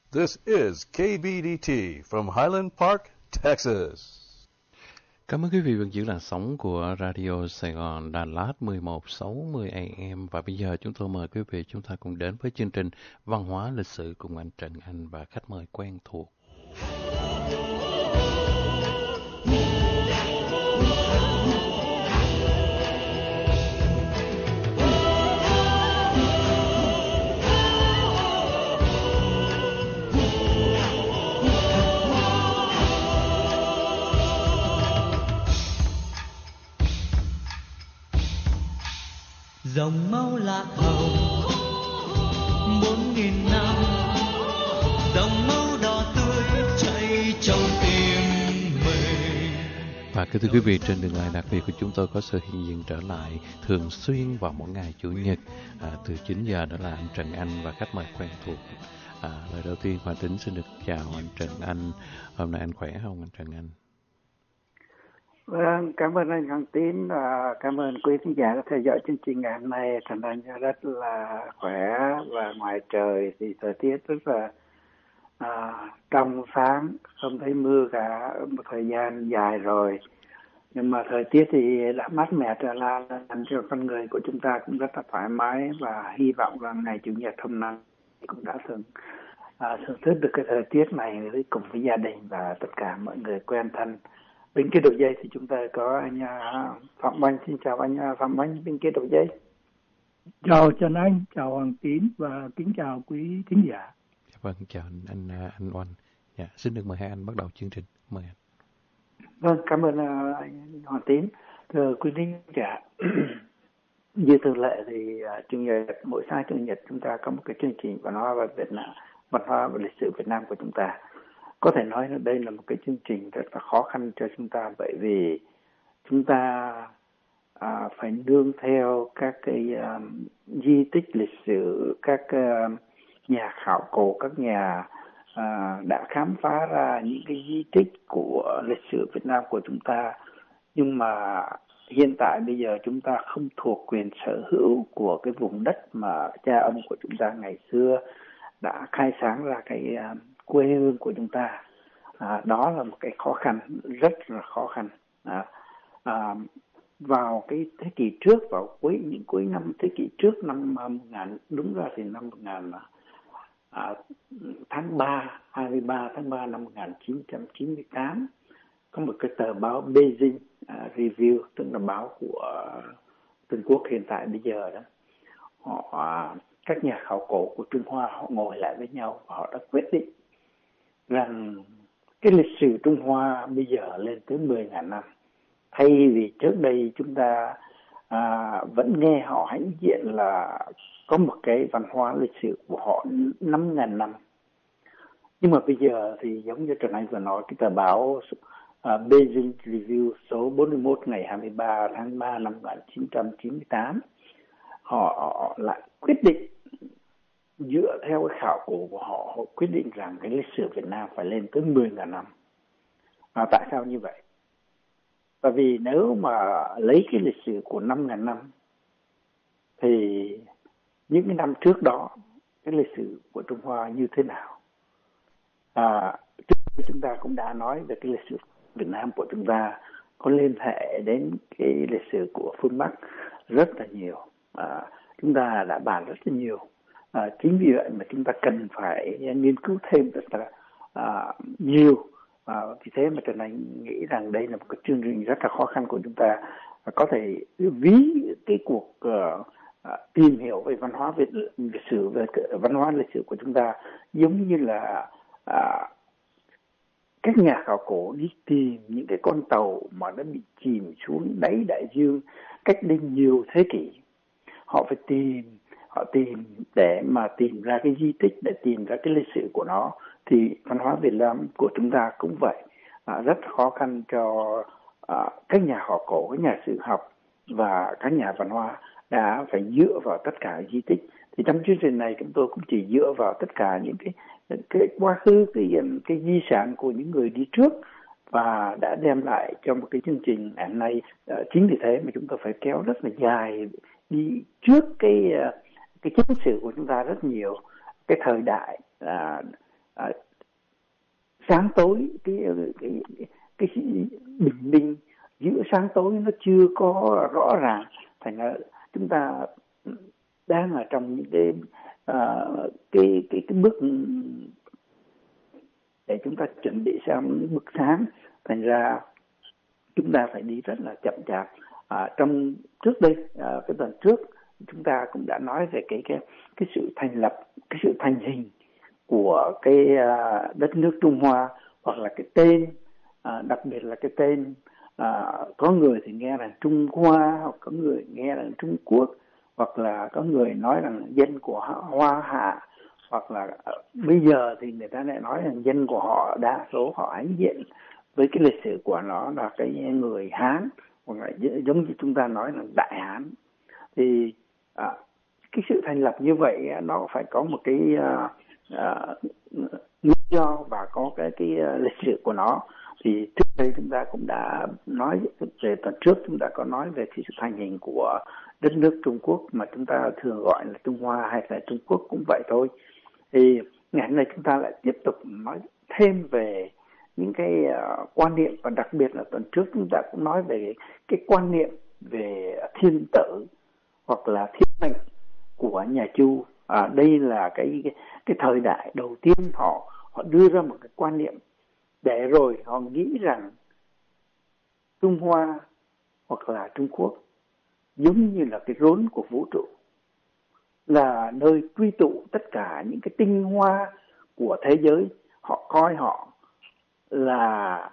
This is KBDT from Highland Park, Texas. Cảm ơn quý vị vẫn giữ làn sóng của Radio Sài Gòn Đà Lạt 1160 AM. Và bây giờ chúng tôi mời quý vị chúng ta cùng đến với chương trình Văn hóa lịch sử cùng anh Trần Anh và khách mời quen thuộc. Dòng máu lạc hồng 4.000 năm, dòng máu đỏ tươi chảy trong tim mình. Và kính thưa quý vị, trên đường lại đặc biệt của chúng tôi có sự hiện diện trở lại thường xuyên vào mỗi ngày Chủ nhật từ 9 giờ, đó là anh Trần Anh và khách mời quen thuộc. Lời đầu tiên Hòa Tính xin được chào anh Trần Anh. Hôm nay anh khỏe không anh Trần Anh? Vâng, cảm ơn anh Hoàng Tín và cảm ơn quý khán giả đã theo dõi chương trình ngày hôm nay. Trần Anh rất là khỏe và ngoài trời thì thời tiết rất là trong sáng, không thấy mưa cả một thời gian dài rồi. Nhưng mà thời tiết thì đã mát mẻ trở lại, làm cho con người của chúng ta cũng rất là thoải mái và hy vọng rằng ngày Chủ nhật hôm nay cũng đã thưởng thức được cái thời tiết này cùng với gia đình và tất cả mọi người quen thân. Bên kia đầu dây thì chúng ta có anh Phạm Oanh. Xin chào anh Phạm Oanh bên kia đầu dây. Chào Trần Anh, chào Hoàng Tín và kính chào quý thính giả. Vâng, chào anh Oanh. Dạ, xin được mời hai anh bắt đầu chương trình. Mời anh. Vâng, cảm ơn anh Hoàng Tín. Thưa quý thính giả, như thường lệ thì Chủ nhật, mỗi sáng Chủ nhật chúng ta có một cái chương trình văn hóa và lịch sử Việt Nam của chúng ta. Có thể nói là đây là một cái chương trình rất là khó khăn cho chúng ta, bởi vì chúng ta phải nương theo các cái di tích lịch sử, các nhà khảo cổ, các nhà đã khám phá ra những cái di tích của lịch sử Việt Nam của chúng ta. Nhưng mà hiện tại bây giờ chúng ta không thuộc quyền sở hữu của cái vùng đất mà cha ông của chúng ta ngày xưa đã khai sáng ra cái quê hương của chúng ta. Đó là một cái khó khăn, rất là khó khăn. Vào cái thế kỷ trước, vào cuối năm thế kỷ trước, năm 1000, đúng ra thì năm 1000 tháng 3, 23 tháng 3 năm 1998, có một cái tờ báo Beijing Review, tức là báo của Trung Quốc hiện tại bây giờ đó. Các nhà khảo cổ của Trung Hoa họ ngồi lại với nhau và họ đã quyết định rằng cái lịch sử Trung Hoa bây giờ lên tới 10.000 năm. Thay vì trước đây chúng ta vẫn nghe họ hãnh diện là có một cái văn hóa lịch sử của họ 5.000 năm. Nhưng mà bây giờ thì giống như Trần Anh vừa nói, cái tờ báo Beijing Review số 41 ngày 23 tháng 3 năm 1998, họ lại quyết định dựa theo cái khảo cổ của họ, họ quyết định rằng cái lịch sử Việt Nam phải lên tới 10.000 năm. Tại sao như vậy? Bởi vì nếu mà lấy cái lịch sử của 5.000 năm thì những cái năm trước đó cái lịch sử của Trung Hoa như thế nào? Chúng ta cũng đã nói về cái lịch sử Việt Nam của chúng ta có liên hệ đến cái lịch sử của phương Bắc rất là nhiều. Chúng ta đã bàn rất là nhiều. Chính vì vậy mà chúng ta cần phải nghiên cứu thêm rất là nhiều. Vì thế mà Trần Anh nghĩ rằng đây là một cái chương trình rất là khó khăn của chúng ta. Có thể ví cái cuộc tìm hiểu về văn hóa lịch sử, về văn hóa lịch sử của chúng ta giống như là các nhà khảo cổ đi tìm những cái con tàu mà nó bị chìm xuống đáy đại dương cách đây nhiều thế kỷ. Họ tìm để mà tìm ra cái di tích, để tìm ra cái lịch sử của nó. Thì văn hóa Việt Nam của chúng ta cũng vậy, rất khó khăn cho các nhà khảo cổ, các nhà sử học và các nhà văn hóa đã phải dựa vào tất cả di tích. Thì trong chương trình này chúng tôi cũng chỉ dựa vào tất cả những cái quá khứ, cái di sản của những người đi trước và đã đem lại cho một cái chương trình ngày hôm nay. Chính vì thế mà chúng tôi phải kéo rất là dài đi trước cái chính sử của chúng ta rất nhiều. Cái thời đại sáng tối, cái bình minh giữa sáng tối nó chưa có rõ ràng, thành ra chúng ta đang ở trong những cái bước để chúng ta chuẩn bị sang bước sáng, thành ra chúng ta phải đi rất là chậm chạp. Trong trước đây, cái tuần trước chúng ta cũng đã nói về cái sự thành lập, cái sự thành hình của cái đất nước Trung Hoa, hoặc là cái tên, đặc biệt là cái tên, có người thì nghe là Trung Hoa, hoặc có người nghe là Trung Quốc, hoặc là có người nói rằng dân của Hoa Hạ, hoặc là bây giờ thì người ta lại nói rằng dân của họ đa số họ hãnh diện với cái lịch sử của nó là cái người Hán, hoặc là giống như chúng ta nói là Đại Hán. Thì cái sự thành lập như vậy nó phải có một cái lý do và có cái lịch sử của nó. Thì trước đây chúng ta cũng đã nói về, tuần trước chúng ta có nói về cái sự thành hình của đất nước Trung Quốc, mà chúng ta thường gọi là Trung Hoa hay là Trung Quốc cũng vậy thôi. Thì ngày hôm nay chúng ta lại tiếp tục nói thêm về những cái quan niệm, và đặc biệt là tuần trước chúng ta cũng nói về cái quan niệm về thiên tử hoặc là thiên mệnh của nhà Chu. Đây là cái thời đại đầu tiên họ đưa ra một cái quan niệm, để rồi họ nghĩ rằng Trung Hoa hoặc là Trung Quốc giống như là cái rốn của vũ trụ, là nơi quy tụ tất cả những cái tinh hoa của thế giới. Họ coi họ là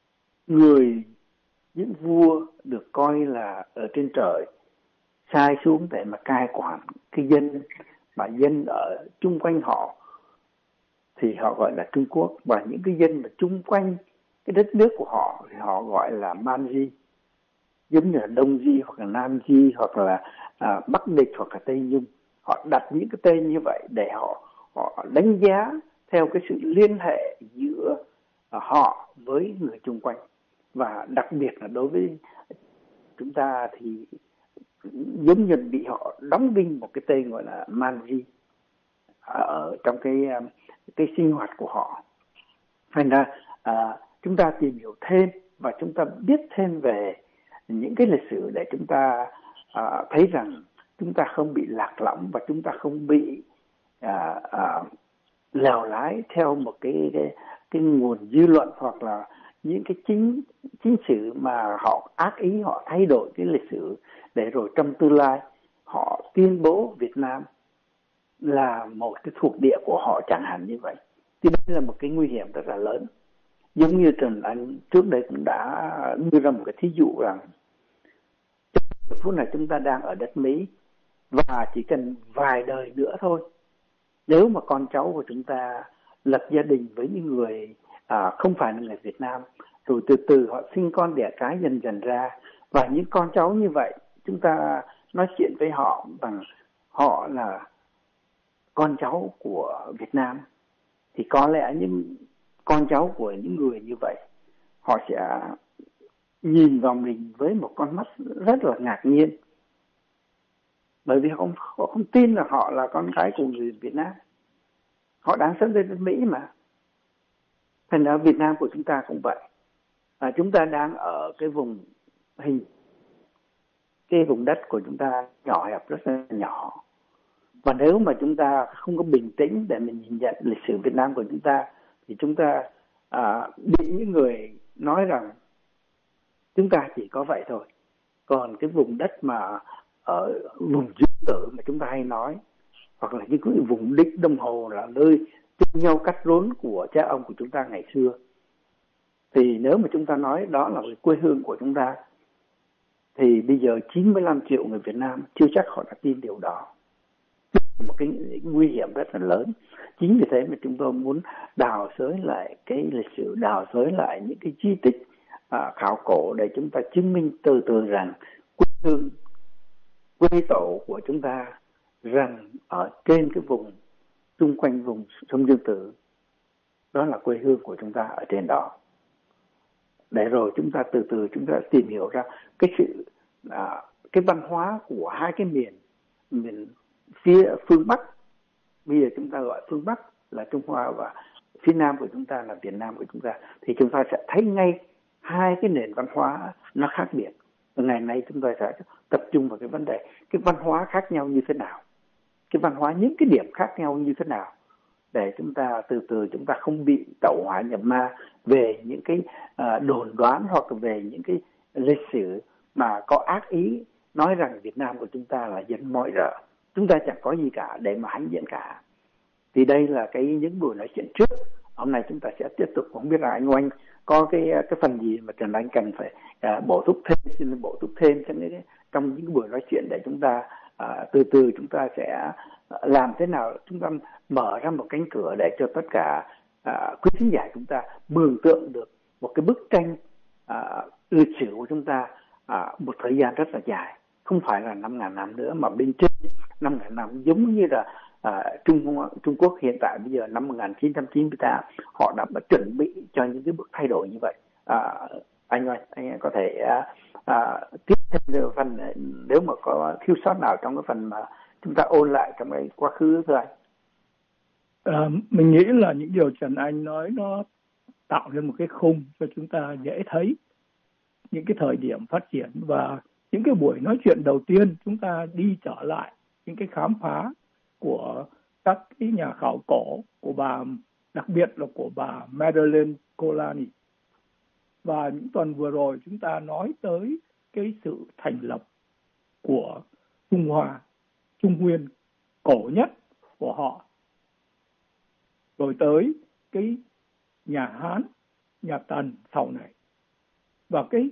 những vua được coi là ở trên trời sai xuống để mà cai quản cái dân, mà dân ở chung quanh họ thì họ gọi là Trung Quốc, và những cái dân mà chung quanh cái đất nước của họ thì họ gọi là Man Di, giống như là Đông Di hoặc là Nam Di hoặc là Bắc Địch hoặc là Tây Nhung. Họ đặt những cái tên như vậy để họ đánh giá theo cái sự liên hệ giữa họ với người chung quanh. Và đặc biệt là đối với chúng ta thì giống như bị họ đóng đinh một cái tên gọi là Man Di ở trong cái sinh hoạt của họ. Thành ra chúng ta tìm hiểu thêm và chúng ta biết thêm về những cái lịch sử để chúng ta thấy rằng chúng ta không bị lạc lõng và chúng ta không bị lèo lái theo một cái nguồn dư luận hoặc là những cái chính sử mà họ ác ý, họ thay đổi cái lịch sử để rồi trong tương lai họ tuyên bố Việt Nam là một cái thuộc địa của họ chẳng hạn như vậy. Thì đây là một cái nguy hiểm rất là lớn. Giống như Trần Anh trước đây cũng đã đưa ra một cái thí dụ rằng trong phút này chúng ta đang ở đất Mỹ, và chỉ cần vài đời nữa thôi, nếu mà con cháu của chúng ta lập gia đình với những người không phải là người Việt Nam, rồi từ từ họ sinh con đẻ cái dần dần ra, và những con cháu như vậy chúng ta nói chuyện với họ bằng họ là con cháu của Việt Nam, thì có lẽ những con cháu của những người như vậy họ sẽ nhìn vào mình với một con mắt rất là ngạc nhiên, bởi vì họ không tin là họ là con cái của người Việt Nam. Họ đang sống ở đất Mỹ mà. Thành ra Việt Nam của chúng ta cũng vậy. Chúng ta đang ở cái vùng đất của chúng ta nhỏ hẹp, rất là nhỏ. Và nếu mà chúng ta không có bình tĩnh để mình nhìn nhận lịch sử Việt Nam của chúng ta, thì chúng ta bị những người nói rằng chúng ta chỉ có vậy thôi. Còn cái vùng đất mà ở vùng Dương Tử mà chúng ta hay nói, hoặc là những cái vùng đích Đông Hồ là nơi chung nhau cắt rốn của cha ông của chúng ta ngày xưa, thì nếu mà chúng ta nói đó là cái quê hương của chúng ta, thì bây giờ 95 triệu người Việt Nam chưa chắc họ đã tin điều đó. Một cái nguy hiểm rất là lớn. Chính vì thế mà chúng tôi muốn đào xới lại cái lịch sử, đào xới lại những cái di tích khảo cổ để chúng ta chứng minh từ từ rằng quê hương, quê tổ của chúng ta rằng ở trên cái vùng xung quanh vùng sông Dương Tử, đó là quê hương của chúng ta ở trên đó. Để rồi chúng ta từ từ chúng ta tìm hiểu ra cái sự cái văn hóa của hai cái miền phía phương Bắc. Bây giờ chúng ta gọi phương Bắc là Trung Hoa, và phía nam của chúng ta là Việt Nam của chúng ta, thì chúng ta sẽ thấy ngay hai cái nền văn hóa nó khác biệt. Ngày nay chúng ta sẽ tập trung vào cái vấn đề cái văn hóa khác nhau như thế nào, cái văn hóa những cái điểm khác nhau như thế nào, để chúng ta từ từ chúng ta không bị tẩu hỏa nhập ma về những cái đồn đoán hoặc về những cái lịch sử mà có ác ý nói rằng Việt Nam của chúng ta là dân mọi rợ, chúng ta chẳng có gì cả để mà hãnh diện cả. Thì đây là những buổi nói chuyện trước. Hôm nay chúng ta sẽ tiếp tục. Không biết là anh Oanh có cái phần gì mà Trần Anh cần phải bổ túc thêm, xin bổ túc thêm trong những buổi nói chuyện, để chúng ta từ từ chúng ta sẽ làm thế nào chúng ta mở ra một cánh cửa để cho tất cả quý khán giả chúng ta mường tượng được một cái bức tranh lịch sử của chúng ta một thời gian rất là dài, không phải là 5.000 năm nữa, mà bên trên 5.000 năm, giống như là Trung Quốc hiện tại bây giờ năm 1998 họ đã chuẩn bị cho những cái bước thay đổi như vậy. Anh ơi, anh có thể tiếp thêm phần nếu mà có thiếu sót nào trong cái phần mà chúng ta ôn lại trong cái quá khứ thưa anh? Mình nghĩ là những điều Trần Anh nói nó tạo nên một cái khung cho chúng ta dễ thấy những cái thời điểm phát triển, và những cái buổi nói chuyện đầu tiên chúng ta đi trở lại những cái khám phá của các cái nhà khảo cổ, của bà, đặc biệt là của bà Madeleine Colani. Và những tuần vừa rồi chúng ta nói tới cái sự thành lập của Trung Hoa, Trung Nguyên cổ nhất của họ, rồi tới cái nhà Hán, nhà Tần sau này. Và cái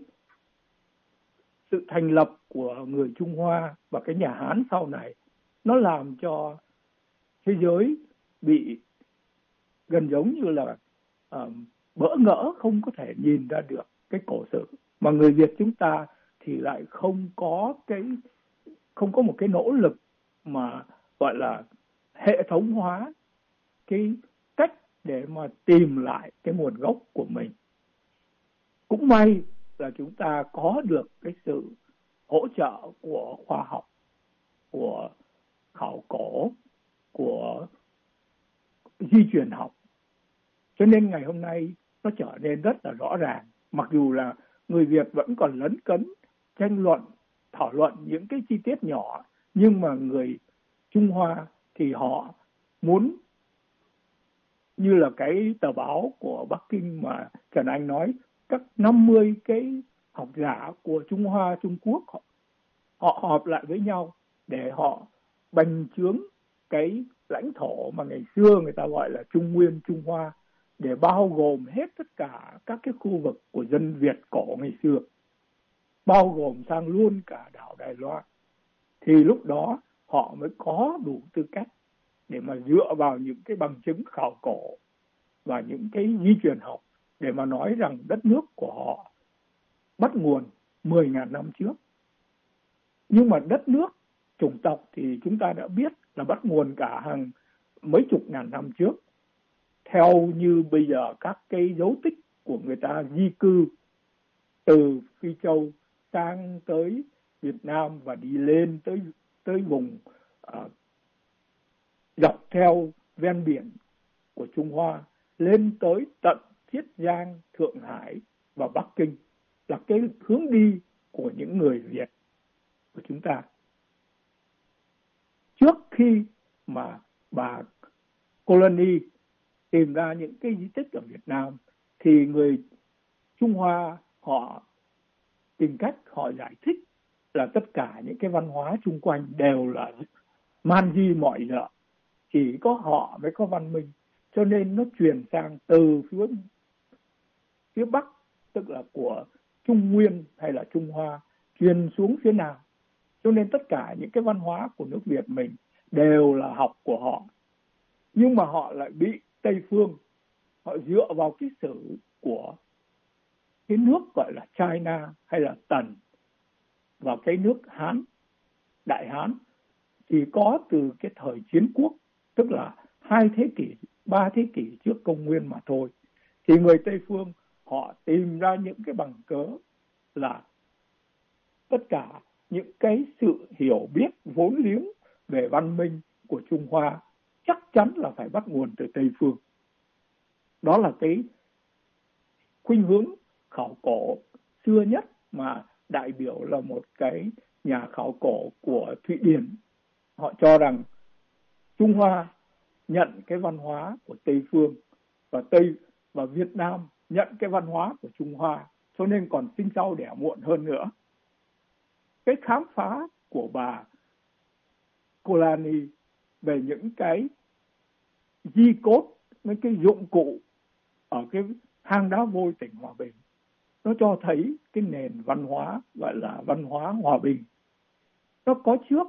sự thành lập của người Trung Hoa và cái nhà Hán sau này, nó làm cho thế giới bị gần giống như là bỡ ngỡ, không có thể nhìn ra được cái cổ sử. Mà người Việt chúng ta thì lại không có một cái nỗ lực mà gọi là hệ thống hóa cái cách để mà tìm lại cái nguồn gốc của mình. Cũng may là chúng ta có được cái sự hỗ trợ của khoa học, của khảo cổ, của di truyền học. Cho nên ngày hôm nay nó trở nên rất là rõ ràng. Mặc dù là người Việt vẫn còn lấn cấn, tranh luận, thảo luận những cái chi tiết nhỏ, nhưng mà người Trung Hoa thì họ muốn, như là cái tờ báo của Bắc Kinh mà Trần Anh nói, các 50 cái học giả của Trung Hoa, Trung Quốc, họ họp lại với nhau để họ bành trướng cái lãnh thổ mà ngày xưa người ta gọi là Trung Nguyên, Trung Hoa, để bao gồm hết tất cả các cái khu vực của dân Việt cổ ngày xưa, bao gồm sang luôn cả đảo Đài Loan. Thì lúc đó họ mới có đủ tư cách để mà dựa vào những cái bằng chứng khảo cổ và những cái di truyền học để mà nói rằng đất nước của họ bắt nguồn 10.000 năm trước. Nhưng mà đất nước, chủng tộc thì chúng ta đã biết là bắt nguồn cả hàng mấy chục ngàn năm trước. Theo như bây giờ các cái dấu tích của người ta di cư từ Phi Châu sang tới Việt Nam và đi lên tới vùng dọc theo ven biển của Trung Hoa, lên tới tận Chiết Giang, Thượng Hải và Bắc Kinh, là cái hướng đi của những người Việt của chúng ta. Trước khi mà bà Colani tìm ra những cái di tích ở Việt Nam, thì người Trung Hoa họ tìm cách họ giải thích là tất cả những cái văn hóa chung quanh đều là man di mọi rợ, chỉ có họ mới có văn minh, cho nên nó truyền sang từ phía Bắc, tức là của Trung Nguyên hay là Trung Hoa, truyền xuống phía Nam. Cho nên tất cả những cái văn hóa của nước Việt mình đều là học của họ. Nhưng mà họ lại bị Tây Phương, họ dựa vào cái sử của cái nước gọi là China hay là Tần, và cái nước Hán, Đại Hán, chỉ có từ cái thời Chiến Quốc, tức là 2 thế kỷ, 3 thế kỷ trước công nguyên mà thôi. Thì người Tây Phương họ tìm ra những cái bằng cớ là tất cả những cái sự hiểu biết vốn liếng về văn minh của Trung Hoa chắc chắn là phải bắt nguồn từ Tây Phương. Đó là cái khuynh hướng khảo cổ xưa nhất mà đại biểu là một cái nhà khảo cổ của Thụy Điển. Họ cho rằng Trung Hoa nhận cái văn hóa của Tây phương và Việt Nam nhận cái văn hóa của Trung Hoa, cho nên còn sinh sau đẻ muộn hơn nữa. Cái khám phá của bà Colani về những cái di cốt, mấy cái dụng cụ ở cái hang đá vôi tỉnh Hòa Bình, nó cho thấy cái nền văn hóa gọi là văn hóa hòa bình. Nó có trước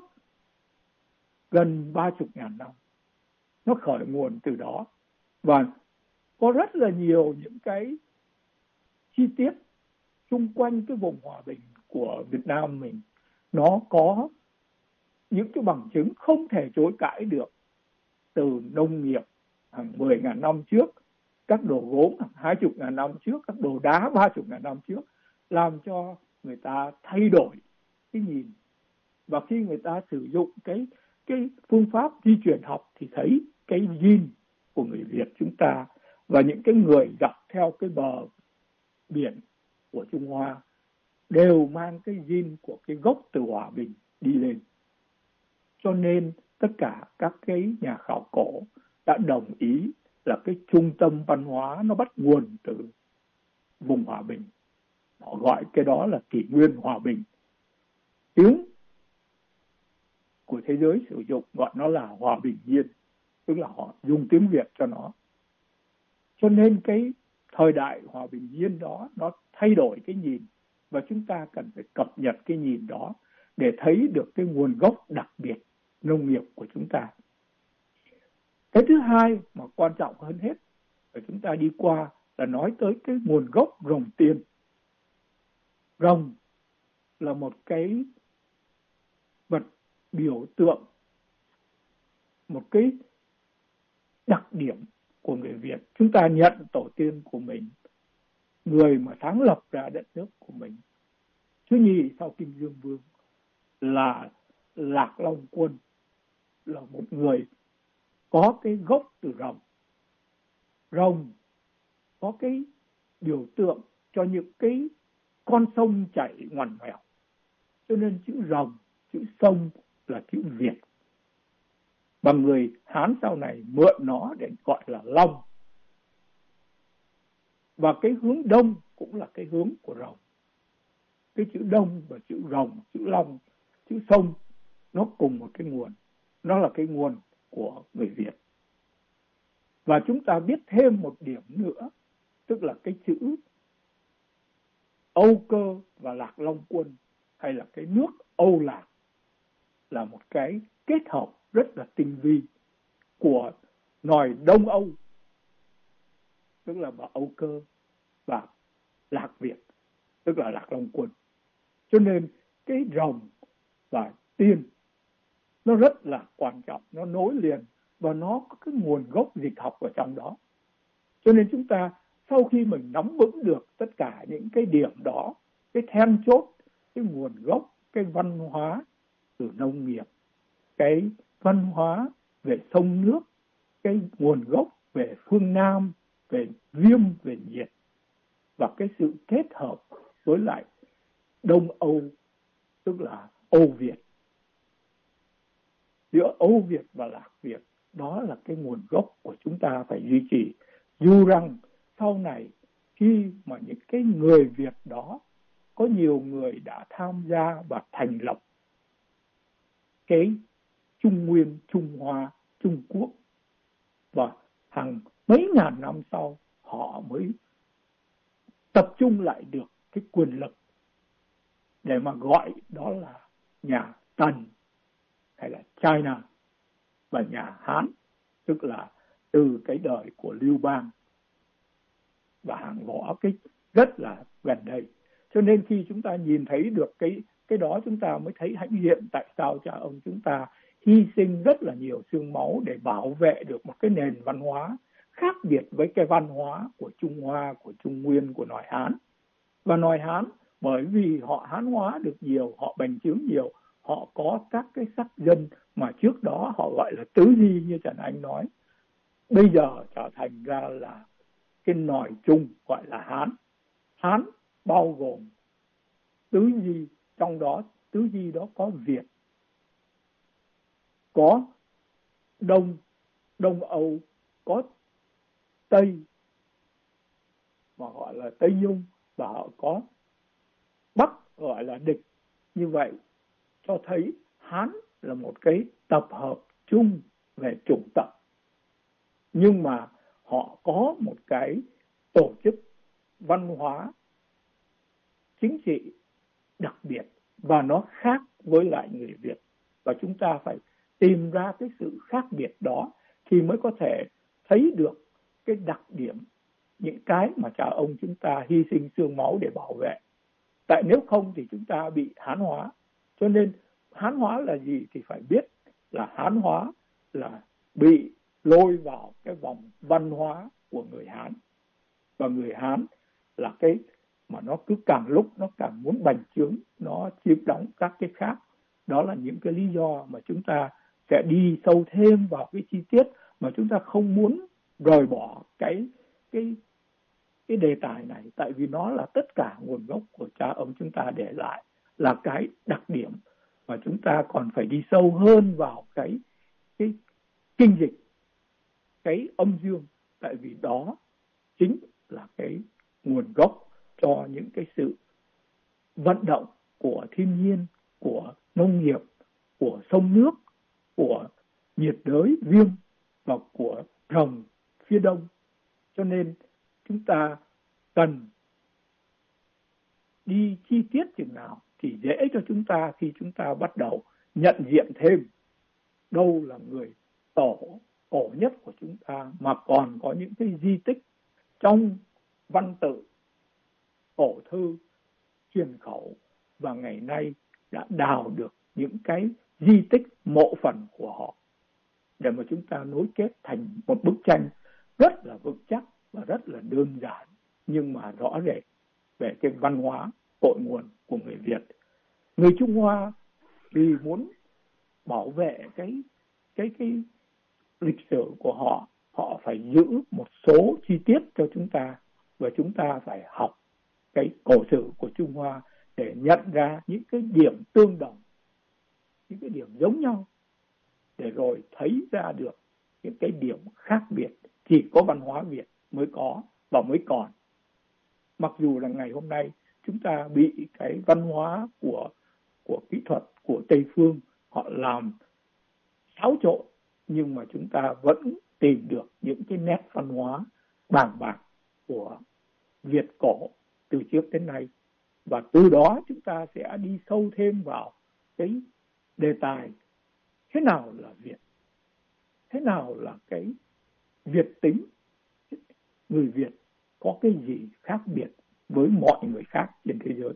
gần 30.000 năm. Nó khởi nguồn từ đó. Và có rất là nhiều những cái chi tiết xung quanh cái vùng hòa bình của Việt Nam mình. Nó có những cái bằng chứng không thể chối cãi được. Từ nông nghiệp hàng 10.000 năm trước, các đồ gốm hàng 20.000 năm trước, các đồ đá 30.000 năm trước, làm cho người ta thay đổi cái nhìn. Và khi người ta sử dụng cái phương pháp di truyền học thì thấy cái gene của người Việt chúng ta và những cái người dọc theo cái bờ biển của Trung Hoa đều mang cái gene của cái gốc từ Hòa Bình đi lên. Cho nên tất cả các cái nhà khảo cổ đã đồng ý là cái trung tâm văn hóa nó bắt nguồn từ vùng Hòa Bình. Họ gọi cái đó là kỷ nguyên hòa bình. Tiếng của thế giới sử dụng gọi nó là hòa bình nhiên, tức là họ dùng tiếng Việt cho nó. Cho nên cái thời đại hòa bình nhiên đó nó thay đổi cái nhìn, và chúng ta cần phải cập nhật cái nhìn đó để thấy được cái nguồn gốc đặc biệt nông nghiệp của chúng ta. Cái thứ hai mà quan trọng hơn hết và chúng ta đi qua là nói tới cái nguồn gốc rồng tiên. Rồng là một cái vật biểu tượng, một cái đặc điểm của người Việt. Chúng ta nhận tổ tiên của mình, người mà sáng lập ra đất nước của mình, thứ nhì sau Kim Dương Vương là Lạc Long Quân, là một người có cái gốc từ rồng. Rồng có cái biểu tượng cho những cái con sông chảy ngoằn ngoèo, cho nên chữ rồng, chữ sông là chữ Việt. Và người Hán sau này mượn nó để gọi là long. Và cái hướng đông cũng là cái hướng của rồng. Cái chữ đông và chữ rồng, chữ long, chữ sông nó cùng một cái nguồn. Nó là cái nguồn của người Việt. Và chúng ta biết thêm một điểm nữa, tức là cái chữ Âu Cơ và Lạc Long Quân, hay là cái nước Âu Lạc, là một cái kết hợp rất là tinh vi của nòi Đông Âu, tức là Âu Cơ, và Lạc Việt, tức là Lạc Long Quân. Cho nên cái rồng và tiên nó rất là quan trọng, nó nối liền và nó có cái nguồn gốc dịch học ở trong đó. Cho nên chúng ta sau khi mình nắm vững được tất cả những cái điểm đó, cái then chốt, cái nguồn gốc, cái văn hóa từ nông nghiệp, cái văn hóa về sông nước, cái nguồn gốc về phương Nam, về viêm, về nhiệt, và cái sự kết hợp với lại Đông Âu, tức là Âu Việt. Giữa Âu Việt và Lạc Việt, đó là cái nguồn gốc của chúng ta phải duy trì. Dù rằng sau này khi mà những cái người Việt đó, có nhiều người đã tham gia và thành lập cái Trung Nguyên, Trung Hoa, Trung Quốc, và hàng mấy ngàn năm sau họ mới tập trung lại được cái quyền lực để mà gọi đó là nhà Tần hay là China, và nhà Hán, tức là từ cái đời của Lưu Bang và hàng võ cái rất là gần đây. Cho nên khi chúng ta nhìn thấy được cái đó, chúng ta mới thấy hãnh diện tại sao cha ông chúng ta hy sinh rất là nhiều xương máu để bảo vệ được một cái nền văn hóa khác biệt với cái văn hóa của Trung Hoa, của Trung Nguyên, của nòi Hán. Và nòi Hán bởi vì họ Hán hóa được nhiều, họ bành trướng nhiều, họ có các cái sắc dân mà trước đó họ gọi là tứ di như Trần Anh nói, bây giờ trở thành ra là cái nòi chung gọi là Hán. Hán bao gồm tứ di, trong đó tứ di đó có Việt, có Đông Âu, có Tây mà gọi là Tây Nhung, và họ có Bắc gọi là Địch. Như vậy cho thấy Hán là một cái tập hợp chung về chủng tộc, nhưng mà họ có một cái tổ chức văn hóa chính trị đặc biệt và nó khác với lại người Việt, và chúng ta phải tìm ra cái sự khác biệt đó thì mới có thể thấy được cái đặc điểm, những cái mà cha ông chúng ta hy sinh xương máu để bảo vệ. Tại nếu không thì chúng ta bị Hán hóa. Cho nên Hán hóa là gì thì phải biết là Hán hóa là bị lôi vào cái vòng văn hóa của người Hán, và người Hán là cái mà nó cứ càng lúc nó càng muốn bành trướng, nó chiếm đóng các cái khác. Đó là những cái lý do mà chúng ta sẽ đi sâu thêm vào cái chi tiết, mà chúng ta không muốn rời bỏ cái đề tài này, tại vì nó là tất cả nguồn gốc của cha ông chúng ta để lại, là cái đặc điểm mà chúng ta còn phải đi sâu hơn vào cái kinh dịch, cái âm dương, tại vì đó chính là cái nguồn gốc cho những cái sự vận động của thiên nhiên, của nông nghiệp, của sông nước, của nhiệt đới viêm và của rồng phía đông. Cho nên chúng ta cần đi chi tiết chừng nào thì dễ cho chúng ta khi chúng ta bắt đầu nhận diện thêm đâu là người tổ cổ nhất của chúng ta, mà còn có những cái di tích trong văn tự, cổ thư, truyền khẩu, và ngày nay đã đào được những cái di tích mộ phần của họ để mà chúng ta nối kết thành một bức tranh rất là vững chắc và rất là đơn giản, nhưng mà rõ rệt về cái văn hóa cội nguồn của người Việt. Người Trung Hoa vì muốn bảo vệ cái lịch sử của họ, họ phải giữ một số chi tiết cho chúng ta, và chúng ta phải học cái cổ sử của Trung Hoa để nhận ra những cái điểm tương đồng, những cái điểm giống nhau, để rồi thấy ra được những cái điểm khác biệt chỉ có văn hóa Việt mới có và mới còn. Mặc dù là ngày hôm nay chúng ta bị cái văn hóa của kỹ thuật của Tây phương họ làm xáo trộn, nhưng mà chúng ta vẫn tìm được những cái nét văn hóa bàng bạc của Việt cổ từ trước đến nay, và từ đó chúng ta sẽ đi sâu thêm vào cái đề tài thế nào là Việt, thế nào là cái Việt tính, người Việt có cái gì khác biệt với mọi người khác trên thế giới.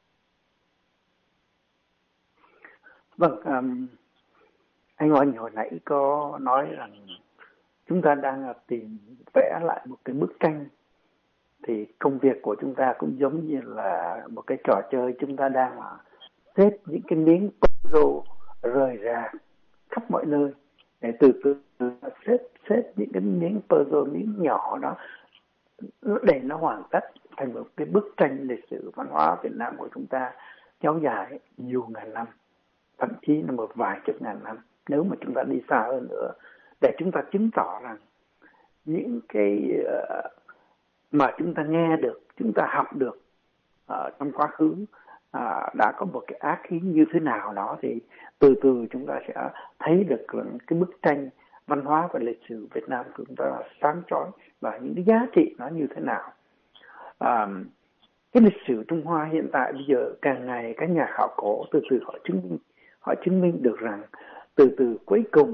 Vâng, anh Oanh hồi nãy có nói rằng chúng ta đang tìm vẽ lại một cái bức tranh, thì công việc của chúng ta cũng giống như là một cái trò chơi, chúng ta đang xếp những cái miếng puzzle rời rạc khắp mọi nơi để từ từ xếp những cái miếng puzzle, miếng nhỏ đó để nó hoàn tất thành một cái bức tranh lịch sử văn hóa Việt Nam của chúng ta kéo dài nhiều ngàn năm, thậm chí là một vài chục ngàn năm nếu mà chúng ta đi xa hơn nữa, để chúng ta chứng tỏ rằng những cái mà chúng ta nghe được, chúng ta học được trong quá khứ đã có một cái ác khí như thế nào đó, thì từ từ chúng ta sẽ thấy được cái bức tranh văn hóa và lịch sử Việt Nam của chúng ta là sáng chói và những cái giá trị nó như thế nào. Cái lịch sử Trung Hoa hiện tại bây giờ càng ngày các nhà khảo cổ từ từ họ chứng minh được rằng từ từ cuối cùng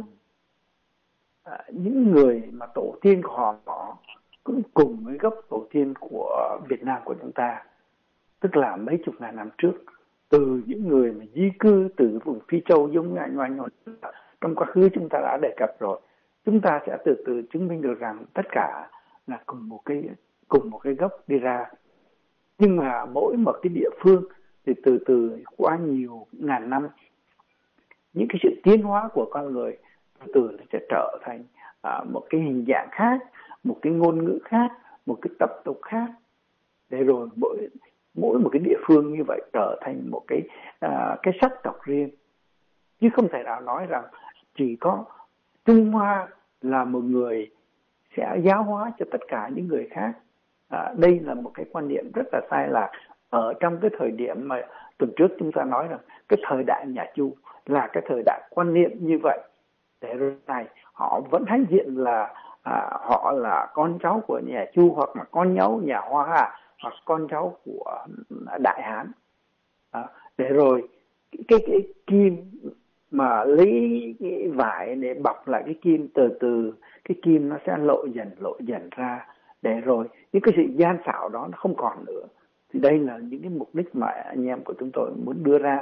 những người mà tổ tiên của họ cũng cùng với gốc tổ tiên của Việt Nam của chúng ta, tức là mấy chục ngàn năm trước, từ những người mà di cư từ vùng Phi Châu giống như anh Oanh trong quá khứ chúng ta đã đề cập rồi. Chúng ta sẽ từ từ chứng minh được rằng tất cả là cùng một cái gốc đi ra. Nhưng mà mỗi một cái địa phương thì từ từ qua nhiều ngàn năm, những cái sự tiến hóa của con người từ từ sẽ trở thành một cái hình dạng khác, một cái ngôn ngữ khác, một cái tập tục khác, để rồi mỗi một cái địa phương như vậy trở thành một cái sắc tộc riêng. Chứ không thể nào nói rằng chỉ có Trung Hoa là một người sẽ giáo hóa cho tất cả những người khác. Đây là một cái quan niệm rất là sai lạc. Ở trong cái thời điểm mà tuần trước chúng ta nói rằng cái thời đại nhà Chu là cái thời đại quan niệm như vậy. Để rồi này họ vẫn hãnh diện là họ là con cháu của nhà Chu, hoặc là con cháu nhà Hoa Hạ, hoặc con cháu của Đại Hán. Để rồi cái kim mà lấy cái vải để bọc lại cái kim, từ từ cái kim nó sẽ lộ dần ra, để rồi những cái sự gian xảo đó nó không còn nữa. Thì đây là những cái mục đích mà anh em của chúng tôi muốn đưa ra.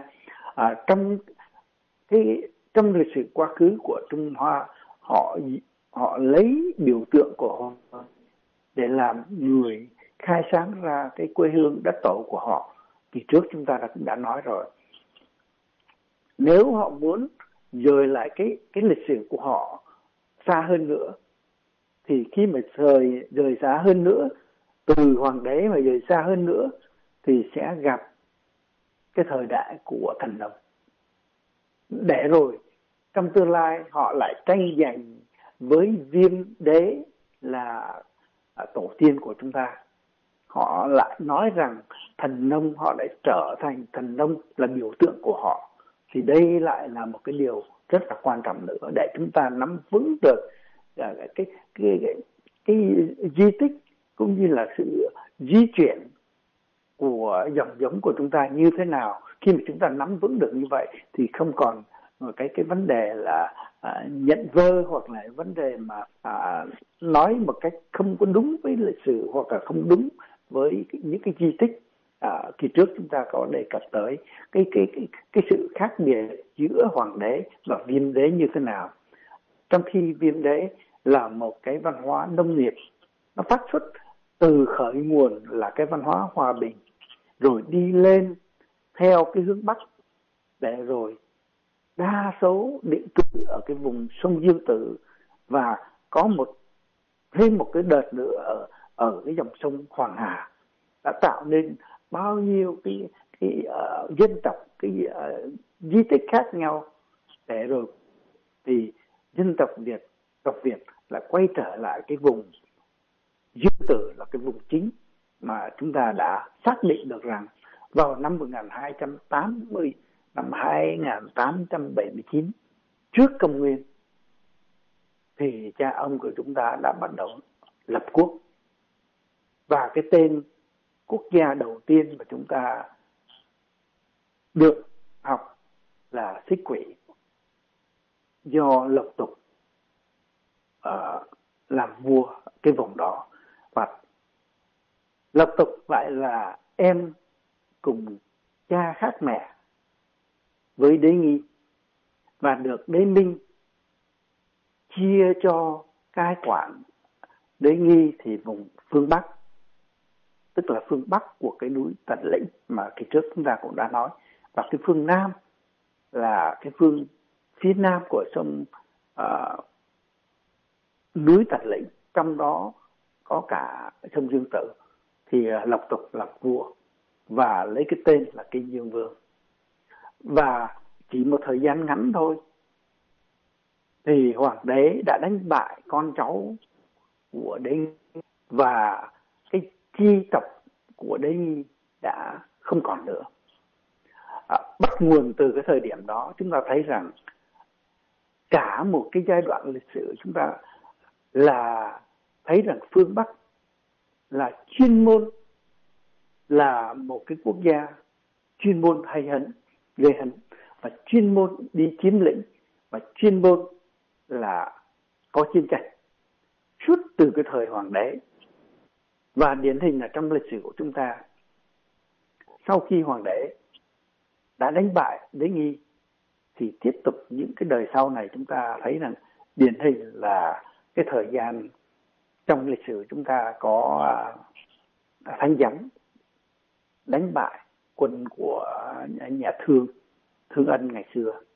Trong lịch sử quá khứ của Trung Hoa, họ lấy biểu tượng của họ để làm người khai sáng ra cái quê hương đất tổ của họ. Thì trước chúng ta đã nói rồi, nếu họ muốn dời lại cái lịch sử của họ xa hơn nữa, thì khi mà rời xa hơn nữa, từ hoàng đế mà rời xa hơn nữa, thì sẽ gặp cái thời đại của thần nông. Để rồi trong tương lai họ lại tranh giành với Viêm đế là tổ tiên của chúng ta. Họ lại nói rằng thần nông, họ lại trở thành thần nông là biểu tượng của họ. Thì đây lại là một cái điều rất là quan trọng nữa, để chúng ta nắm vững được cái di tích cũng như là sự di chuyển của dòng giống của chúng ta như thế nào. Khi mà chúng ta nắm vững được như vậy thì không còn cái vấn đề là nhận vơ, hoặc là vấn đề mà nói một cách không có đúng với lịch sử, hoặc là không đúng với những cái di tích. Kỳ trước chúng ta có đề cập tới cái sự khác biệt giữa hoàng đế và Viêm đế như thế nào. Trong khi Viêm đế là một cái văn hóa nông nghiệp, nó phát xuất từ khởi nguồn là cái văn hóa hòa bình, rồi đi lên theo cái hướng Bắc, để rồi đa số định cư ở cái vùng sông Dương Tử, và có thêm một cái đợt nữa ở cái dòng sông Hoàng Hà, đã tạo nên bao nhiêu cái dân tộc, di tích khác nhau. Để rồi thì dân tộc Việt lại quay trở lại cái vùng Dương Tử là cái vùng chính mà chúng ta đã xác định được rằng vào năm 1280, năm 2879 trước công nguyên, thì cha ông của chúng ta đã bắt đầu lập quốc. Và cái tên quốc gia đầu tiên mà chúng ta được học là Xích Quỷ, do Lộc Tục làm vua cái vùng đó. Và Lộc Tục lại là em cùng cha khác mẹ với Đế Nghi, và được Đế Minh chia cho cai quản. Đế Nghi thì vùng phương Bắc, tức là phương Bắc của cái núi Tần Lĩnh mà kỳ trước chúng ta cũng đã nói, và cái phương Nam là cái phương phía nam của sông núi Tần Lĩnh, trong đó có cả sông Dương Tử. Thì Lộc Tục làm vua và lấy cái tên là Kinh Dương Vương. Và chỉ một thời gian ngắn thôi thì hoàng đế đã đánh bại con cháu của Đế Nghi, và cái chi tộc của Đế Nghi đã không còn nữa. Bắt nguồn từ cái thời điểm đó, chúng ta thấy rằng cả một cái giai đoạn lịch sử chúng ta là thấy rằng phương Bắc là chuyên môn là một cái quốc gia chuyên môn hay hấn, gây hấn, và chuyên môn đi chiếm lĩnh, và chuyên môn là có chiến tranh suốt từ cái thời hoàng đế. Và điển hình là trong lịch sử của chúng ta, sau khi hoàng đế đã đánh bại Đế Nghi, thì tiếp tục những cái đời sau này chúng ta thấy rằng điển hình là cái thời gian trong lịch sử chúng ta có Thánh Gióng đánh bại quân của nhà Thương Ân ngày xưa.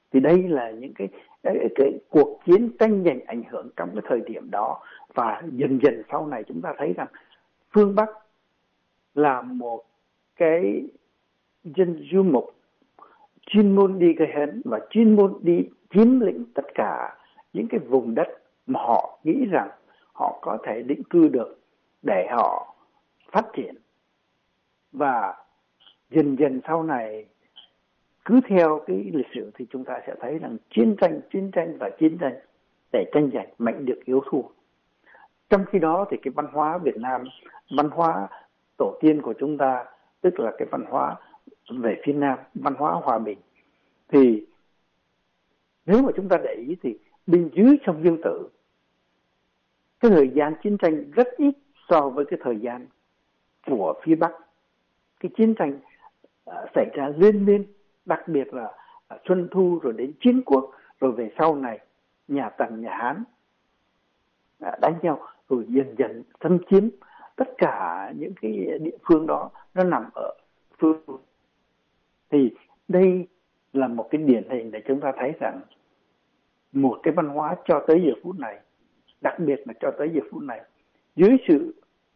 Thì đây là những cái cuộc chiến tranh giành ảnh hưởng trong cái thời điểm đó. Và dần dần sau này chúng ta thấy rằng phương Bắc là một cái dân du mục chuyên môn đi gây hấn và chuyên môn đi chiếm lĩnh tất cả những cái vùng đất mà họ nghĩ rằng họ có thể định cư được để họ phát triển. Và dần dần sau này, cứ theo cái lịch sử thì chúng ta sẽ thấy rằng chiến tranh để tranh giành mạnh được yếu thua. Trong khi đó thì cái văn hóa Việt Nam, văn hóa tổ tiên của chúng ta, tức là cái văn hóa về phía Nam, văn hóa hòa bình, thì nếu mà chúng ta để ý thì bên dưới sông Dương Tử, cái thời gian chiến tranh rất ít so với cái thời gian của phía Bắc. Cái chiến tranh xảy ra liên miên, đặc biệt là Xuân Thu rồi đến Chiến Quốc, rồi về sau này nhà Tần, nhà Hán đánh nhau, rồi dần dần xâm chiếm tất cả những cái địa phương đó, nó nằm ở phương. Thì đây là một cái điển hình để chúng ta thấy rằng một cái văn hóa cho tới giờ phút này, đặc biệt là cho tới giờ phút này, dưới sự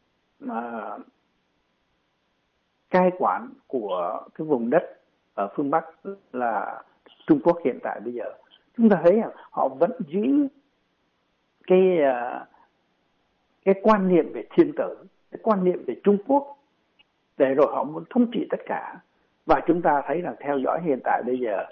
cai quản của cái vùng đất ở phương Bắc là Trung Quốc hiện tại bây giờ, chúng ta thấy rằng họ vẫn giữ cái quan niệm về thiên tử, cái quan niệm về Trung Quốc, để rồi họ muốn thống trị tất cả. Và chúng ta thấy rằng theo dõi hiện tại bây giờ,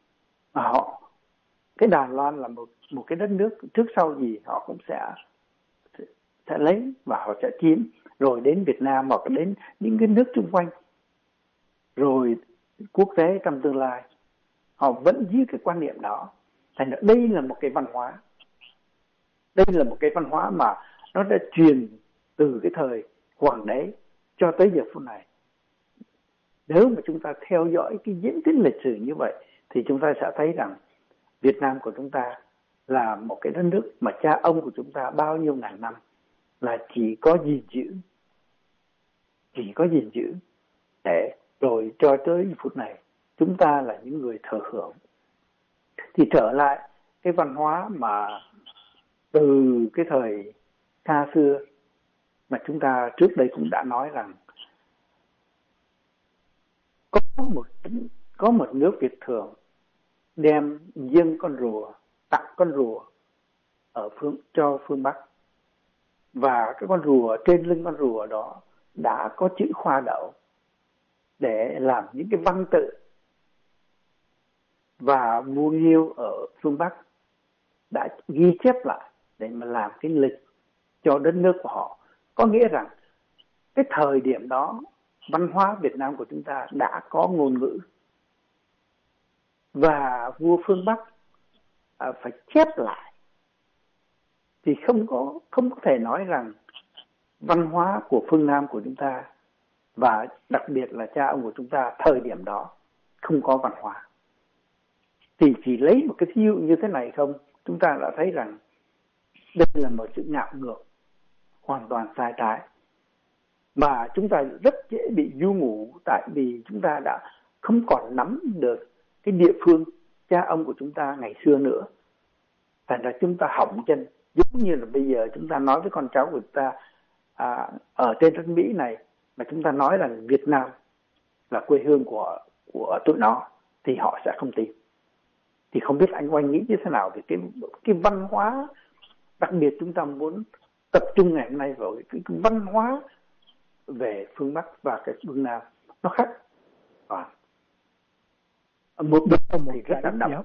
cái Đài Loan là một cái đất nước trước sau gì họ cũng sẽ lấy và họ sẽ chiếm, rồi đến Việt Nam hoặc đến những cái nước xung quanh, rồi quốc tế trong tương lai, họ vẫn giữ cái quan niệm đó. Thành ra đây là một cái văn hóa, đây là một cái văn hóa mà nó đã truyền từ cái thời hoàng đế cho tới giờ phút này. Nếu mà chúng ta theo dõi cái diễn tiến lịch sử như vậy thì chúng ta sẽ thấy rằng Việt Nam của chúng ta là một cái đất nước mà cha ông của chúng ta bao nhiêu ngàn năm là chỉ có gìn giữ để rồi cho tới phút này chúng ta là những người thừa hưởng. Thì trở lại cái văn hóa mà từ cái thời xa xưa mà chúng ta trước đây cũng đã nói rằng có một nước Việt thường đem dâng con rùa, tặng con rùa cho phương Bắc, và cái con rùa, trên lưng con rùa đó đã có chữ Khoa Đậu để làm những cái văn tự, và vua Nghiêu ở phương Bắc đã ghi chép lại để mà làm cái lịch cho đất nước của họ. Có nghĩa rằng cái thời điểm đó văn hóa Việt Nam của chúng ta đã có ngôn ngữ, và vua phương Bắc phải chép lại, thì không có thể nói rằng văn hóa của phương Nam của chúng ta, và đặc biệt là cha ông của chúng ta thời điểm đó không có văn hóa. Thì chỉ lấy một cái thí dụ như thế này không, chúng ta đã thấy rằng đây là một sự ngạo ngược hoàn toàn sai trái, mà chúng ta rất dễ bị du ngủ, tại vì chúng ta đã không còn nắm được cái địa phương cha ông của chúng ta ngày xưa nữa. Thành ra chúng ta hỏng chân, giống như là bây giờ chúng ta nói với con cháu của chúng ta ở trên đất Mỹ này, mà chúng ta nói rằng Việt Nam là quê hương của tụi nó, thì họ sẽ không tin. Thì không biết anh Oanh nghĩ như thế nào về cái văn hóa, đặc biệt chúng ta muốn tập trung ngày hôm nay vào cái văn hóa về phương Bắc và cái phương Nam, nó khác. Một thì rất là đậm.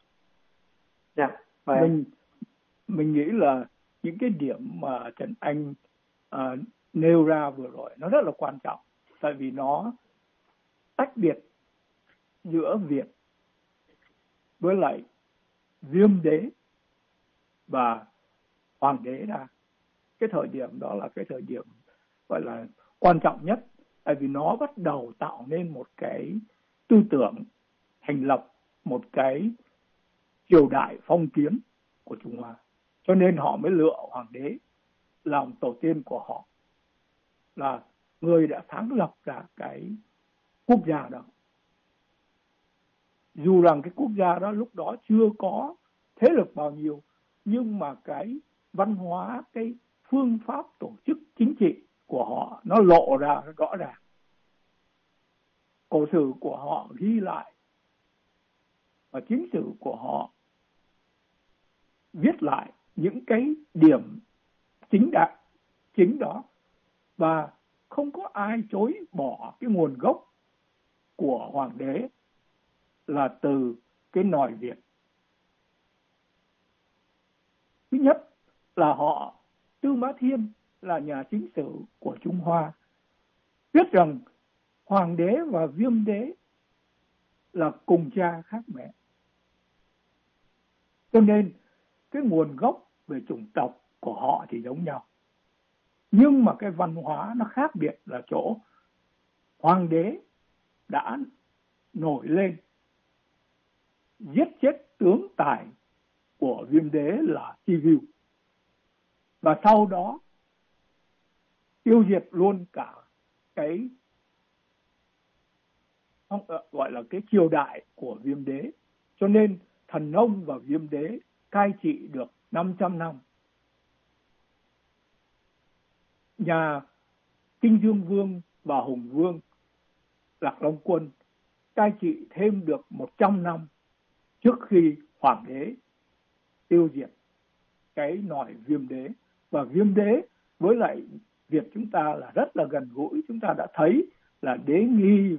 Mình nghĩ là những cái điểm mà Trần Anh nêu ra vừa rồi nó rất là quan trọng, tại vì nó tách biệt giữa Việt với lại Viêm đế và Hoàng đế ra. Cái thời điểm đó là cái thời điểm gọi là quan trọng nhất, tại vì nó bắt đầu tạo nên một cái tư tưởng, thành lập một cái triều đại phong kiến của Trung Hoa. Cho nên họ mới lựa Hoàng đế làm tổ tiên của họ, là người đã sáng lập ra cái quốc gia đó. dù rằng cái quốc gia đó lúc đó chưa có thế lực bao nhiêu, nhưng mà cái văn hóa, cái phương pháp tổ chức chính trị của họ nó lộ ra rõ ràng. Cổ sử của họ ghi lại và chính sử của họ viết lại những cái điểm chính đó, và không có ai chối bỏ cái nguồn gốc của hoàng đế là từ cái nòi Việt. Thứ nhất là họ, Tư Mã Thiên là nhà chính sử của Trung Hoa, biết rằng hoàng đế và Viêm đế là cùng cha khác mẹ. Cho nên cái nguồn gốc về chủng tộc của họ thì giống nhau, nhưng mà cái văn hóa nó khác biệt là chỗ hoàng đế đã nổi lên giết chết tướng tài của Viêm đế là Chi Viu, và sau đó tiêu diệt luôn cả cái gọi là cái triều đại của Viêm đế. Cho nên Thần Nông và Viêm đế cai trị được 500 năm. Nhà Kinh Dương Vương và Hùng Vương Lạc Long Quân cai trị thêm được 100 năm trước khi hoàng đế tiêu diệt cái nòi Viêm đế. Và Viêm đế với lại Việt chúng ta là rất là gần gũi. Chúng ta đã thấy là Đế Nghi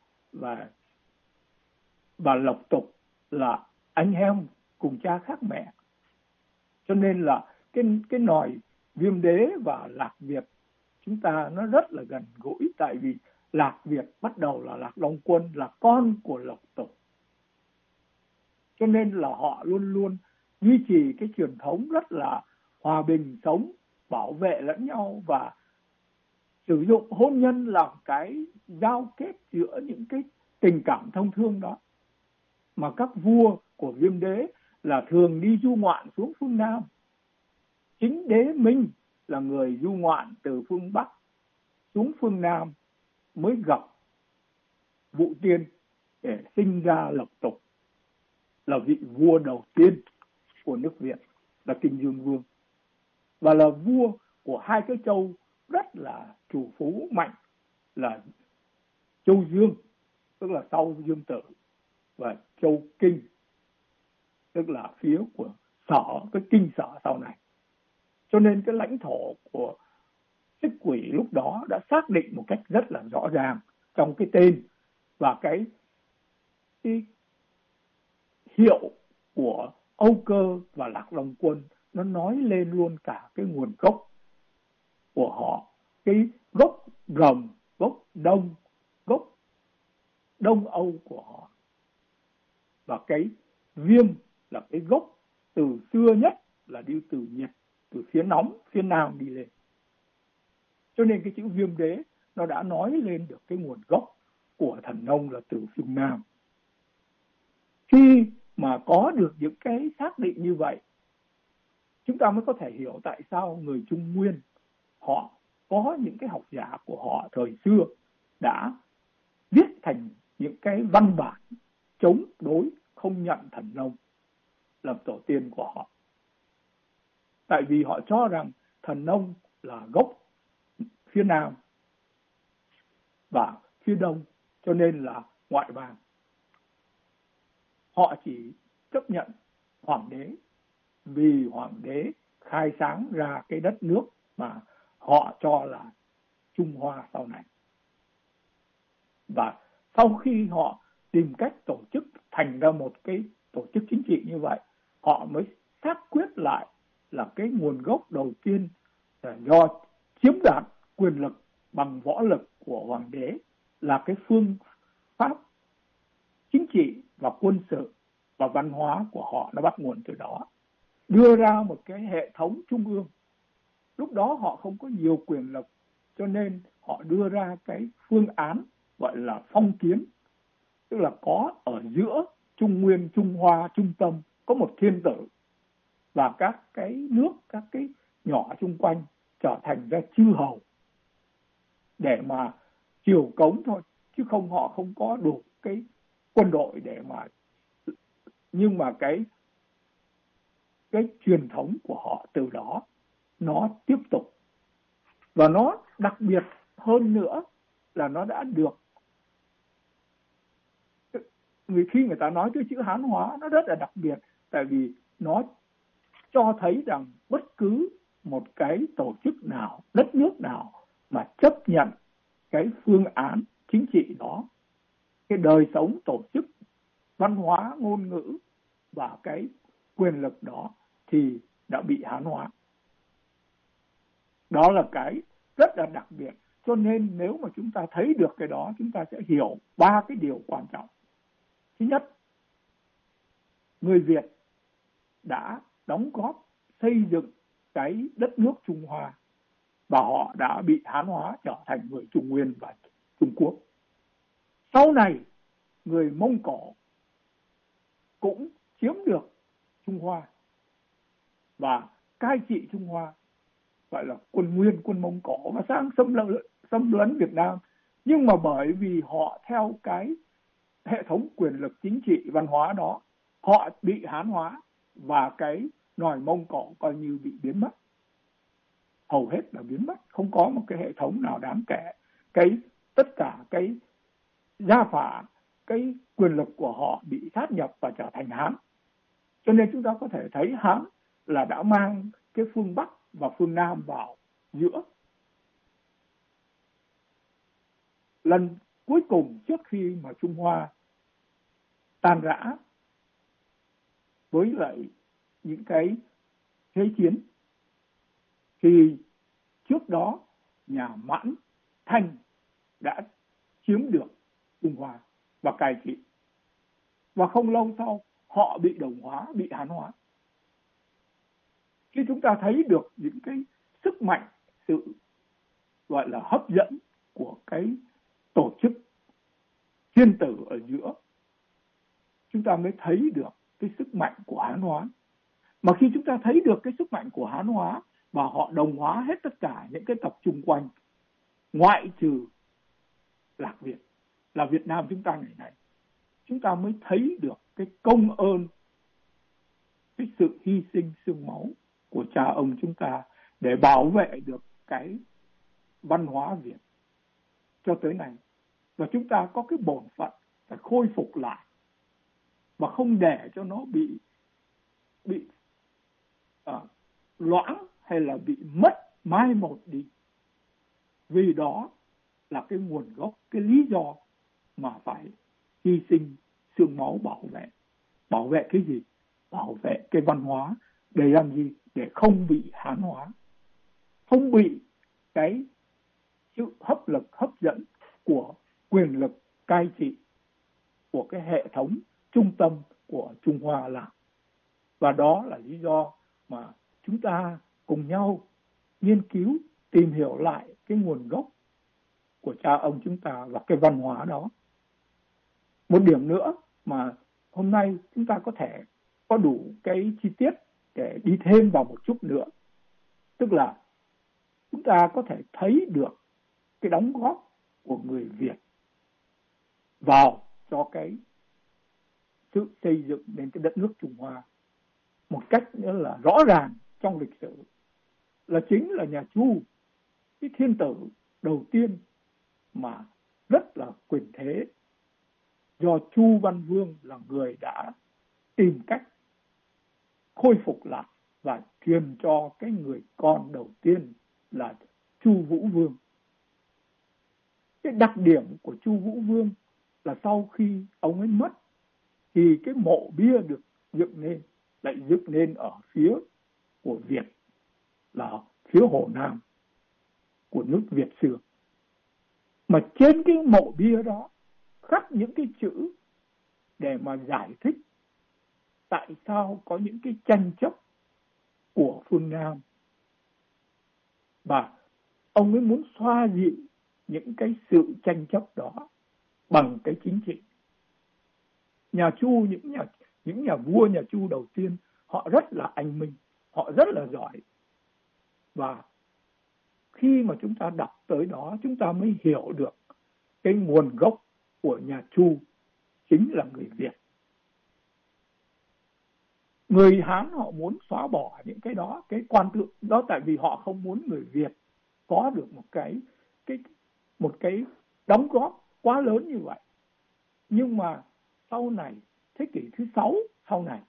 và Lộc Tục là anh em cùng cha khác mẹ. Cho nên là cái nòi Viêm đế và Lạc Việt chúng ta nó rất là gần gũi, tại vì Lạc Việt bắt đầu là Lạc Long Quân, là con của Lộc Tục. Cho nên là họ luôn luôn duy trì cái truyền thống rất là hòa bình sống, bảo vệ lẫn nhau và sử dụng hôn nhân làm cái giao kết giữa những cái tình cảm thông thương đó. Mà các vua của Viêm đế là thường đi du ngoạn xuống phương Nam. Chính Đế Minh là người du ngoạn từ phương Bắc xuống phương Nam mới gặp Vũ Tiên để sinh ra Lộc Tục, là vị vua đầu tiên của nước Việt, là Kinh Dương Vương, và là vua của hai cái châu rất là chủ phú mạnh là Châu Dương, tức là sau Dương Tử, và Châu Kinh, tức là phía của Sở, cái Kinh Sở sau này. Cho nên cái lãnh thổ của Xích Quỷ lúc đó đã xác định một cách rất là rõ ràng trong cái tên, và cái hiệu của Âu Cơ và Lạc Long Quân nó nói lên luôn cả cái nguồn gốc của họ, cái gốc Rồng, gốc Đông, gốc Đông Âu của họ. Và cái Viêm là cái gốc từ xưa nhất là đi từ Nhật, từ phía nóng, phía Nam đi lên. Cho nên cái chữ Viêm đế nó đã nói lên được cái nguồn gốc của Thần Nông là từ phương Nam. Khi mà có được những cái xác định như vậy, chúng ta mới có thể hiểu tại sao người Trung Nguyên họ có những cái học giả của họ thời xưa đã viết thành những cái văn bản chống đối, không nhận Thần Nông làm tổ tiên của họ. Tại vì họ cho rằng Thần Nông là gốc phía Nam và phía Đông, cho nên là ngoại bang. Họ chỉ chấp nhận hoàng đế vì hoàng đế khai sáng ra cái đất nước mà họ cho là Trung Hoa sau này. Và sau khi họ tìm cách tổ chức thành ra một cái tổ chức chính trị như vậy, họ mới xác quyết lại là cái nguồn gốc đầu tiên là do chiếm đoạt quyền lực bằng võ lực của hoàng đế, là cái phương pháp chính trị và quân sự và văn hóa của họ nó bắt nguồn từ đó, đưa ra một cái hệ thống trung ương. Lúc đó họ không có nhiều quyền lực, cho nên họ đưa ra cái phương án gọi là phong kiến, tức là có ở giữa Trung Nguyên, Trung Hoa, trung tâm có một thiên tử, và các cái nước, các cái nhỏ xung quanh trở thành ra chư hầu để mà triều cống thôi, chứ không, họ không có đủ cái quân đội để mà Nhưng mà cái truyền thống của họ từ đó nó tiếp tục. Và nó đặc biệt hơn nữa là nó đã được, khi người ta nói cái chữ Hán hóa nó rất là đặc biệt, tại vì nó cho thấy rằng bất cứ một cái tổ chức nào, đất nước nào mà chấp nhận cái phương án chính trị đó, cái đời sống tổ chức, văn hóa, ngôn ngữ và cái quyền lực đó thì đã bị Hán hóa. Đó là cái rất là đặc biệt. Cho nên nếu mà chúng ta thấy được cái đó, chúng ta sẽ hiểu 3 cái điều quan trọng. Thứ nhất, người Việt đã đóng góp xây dựng cái đất nước Trung Hoa và họ đã bị Hán hóa trở thành người Trung Nguyên và Trung Quốc. Sau này, người Mông Cổ cũng chiếm được Trung Hoa và cai trị Trung Hoa, gọi là quân Nguyên, quân Mông Cổ, và sang xâm lấn Việt Nam. Nhưng mà bởi vì họ theo cái hệ thống quyền lực chính trị văn hóa đó, họ bị Hán hóa và cái nòi Mông Cổ coi như bị biến mất. Hầu hết là biến mất, không có một cái hệ thống nào đáng kể. Tất cả cái gia phả, cái quyền lực của họ bị sát nhập và trở thành Hán. Cho nên chúng ta có thể thấy Hán là đã mang cái phương Bắc và phương Nam vào giữa. Lần cuối cùng trước khi mà Trung Hoa tan rã với lại những cái thế chiến, thì trước đó nhà Mãn Thanh đã chiếm được Trung Hoa và cai trị. Và không lâu sau họ bị Đồng hóa, bị Hán hóa. Khi chúng ta thấy được những cái sức mạnh, sự gọi là hấp dẫn của cái tổ chức thiên tử ở giữa, chúng ta mới thấy được cái sức mạnh của Hán hóa. Mà khi chúng ta thấy được cái sức mạnh của Hán hóa và họ đồng hóa hết tất cả những cái tập chung quanh, ngoại trừ Lạc Việt, là Việt Nam chúng ta ngày nay, chúng ta mới thấy được cái công ơn, cái sự hy sinh xương máu của cha ông chúng ta để bảo vệ được cái văn hóa Việt cho tới nay. Và chúng ta có cái bổn phận phải khôi phục lại và không để cho nó bị loãng hay là bị mất, mai một đi. Vì đó là cái nguồn gốc, cái lý do mà phải hy sinh xương máu bảo vệ. Bảo vệ cái gì? Bảo vệ cái văn hóa. Để làm gì? Để không bị Hán hóa, không bị cái sự hấp dẫn của quyền lực cai trị của cái hệ thống trung tâm của Trung Hoa làm. Và đó là lý do mà chúng ta cùng nhau nghiên cứu, tìm hiểu lại cái nguồn gốc của cha ông chúng ta và cái văn hóa đó. Một điểm nữa mà hôm nay chúng ta có thể có đủ cái chi tiết để đi thêm vào một chút nữa, tức là chúng ta có thể thấy được cái đóng góp của người Việt vào cho cái sự xây dựng nên cái đất nước Trung Hoa một cách nữa là rõ ràng trong lịch sử, là chính là nhà Chu, cái thiên tử đầu tiên mà rất là quyền thế, do Chu Văn Vương là người đã tìm cách khôi phục lại và truyền cho cái người con đầu tiên là Chu Vũ Vương. Cái đặc điểm của Chu Vũ Vương là sau khi ông ấy mất thì cái mộ bia được dựng lên, lại dựng lên ở phía của Việt, là phía Hồ Nam của nước Việt xưa. Mà trên cái mộ bia đó khắc những cái chữ để mà giải thích tại sao có những cái tranh chấp của phương Nam. Và ông ấy muốn xoa dịu những cái sự tranh chấp đó bằng cái chính trị. Nhà Chu, những nhà vua nhà Chu đầu tiên, họ rất là anh minh, họ rất là giỏi. Và khi mà chúng ta đọc tới đó, chúng ta mới hiểu được cái nguồn gốc của nhà Chu chính là người Việt. Người Hán họ muốn xóa bỏ những cái đó, cái quan tượng đó, tại vì họ không muốn người Việt có được một cái đóng góp quá lớn như vậy. Nhưng mà sau này, thế kỷ thứ 6 sau này,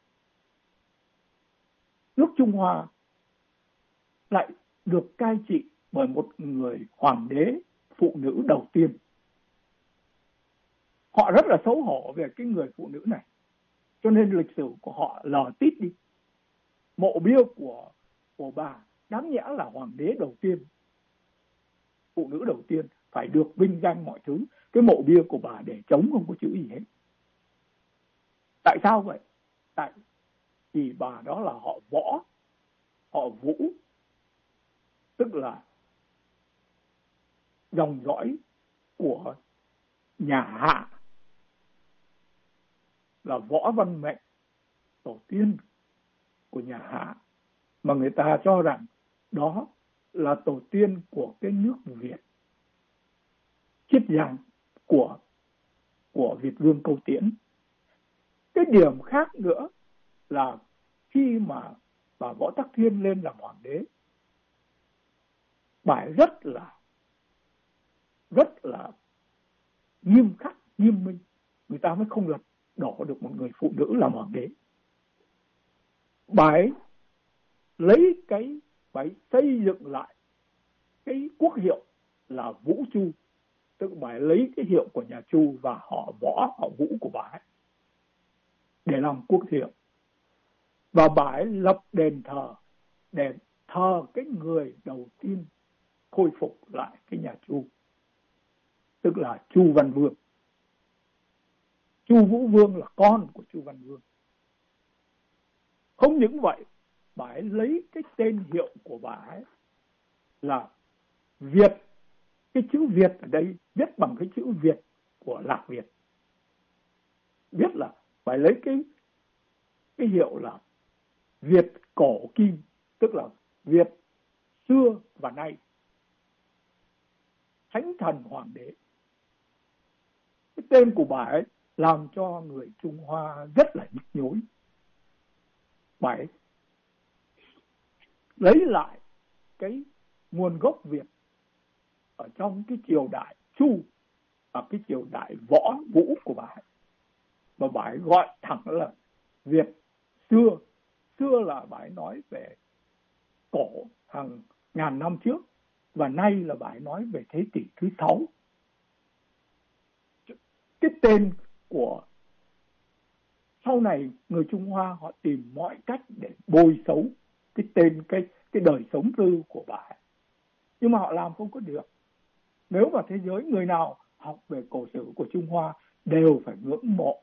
nước Trung Hoa lại được cai trị bởi một người hoàng đế phụ nữ đầu tiên. Họ rất là xấu hổ về cái người phụ nữ này, cho nên lịch sử của họ lờ tít đi. Mộ bia của bà đáng nhẽ là hoàng đế đầu tiên, phụ nữ đầu tiên, phải được vinh danh mọi thứ. Cái mộ bia của bà để trống, không có chữ gì hết. Tại sao vậy? Tại vì bà đó là họ Võ, họ Vũ, tức là dòng dõi của nhà Hạ, là Võ Văn Mệnh, tổ tiên của nhà Hạ, mà người ta cho rằng đó là tổ tiên của cái nước Việt, chiết giang của Việt Vương Câu Tiễn. Cái điểm khác nữa là khi mà bà Võ Tắc Thiên lên làm hoàng đế, bà ấy rất là nghiêm khắc, nghiêm minh. Người ta mới không lật đổ được một người phụ nữ làm hoàng đế. Bà ấy bà ấy xây dựng lại cái quốc hiệu là Vũ Chu, tức bà ấy lấy cái hiệu của nhà Chu và họ Võ, họ Vũ của bà ấy để làm quốc hiệu. Và bà ấy lập đền thờ để thờ cái người đầu tiên khôi phục lại cái nhà Chu, tức là Chu Văn Vương. Chu Vũ Vương là con của Chu Văn Vương. Không những vậy, bà ấy lấy cái tên hiệu của bà ấy là Việt. Cái chữ Việt ở đây viết bằng cái chữ Việt của Lạc Việt. Viết là bà ấy lấy cái hiệu là Việt cổ kim, tức là Việt xưa và nay. Thánh thần hoàng đế. Cái tên của bà ấy làm cho người Trung Hoa rất là nhức nhối. Bà ấy lấy lại cái nguồn gốc Việt ở trong cái triều đại Chu, ở cái triều đại Võ Vũ của bà ấy. Và bà ấy gọi thẳng là Việt xưa. Xưa là bà ấy nói về cổ hàng ngàn năm trước, và nay là bà ấy nói về thế kỷ thứ 6. Cái tên của sau này người Trung Hoa họ tìm mọi cách để bôi xấu cái tên, cái đời sống tư của bà ấy. Nhưng mà họ làm không có được. Nếu mà thế giới người nào học về cổ sử của Trung Hoa đều phải ngưỡng mộ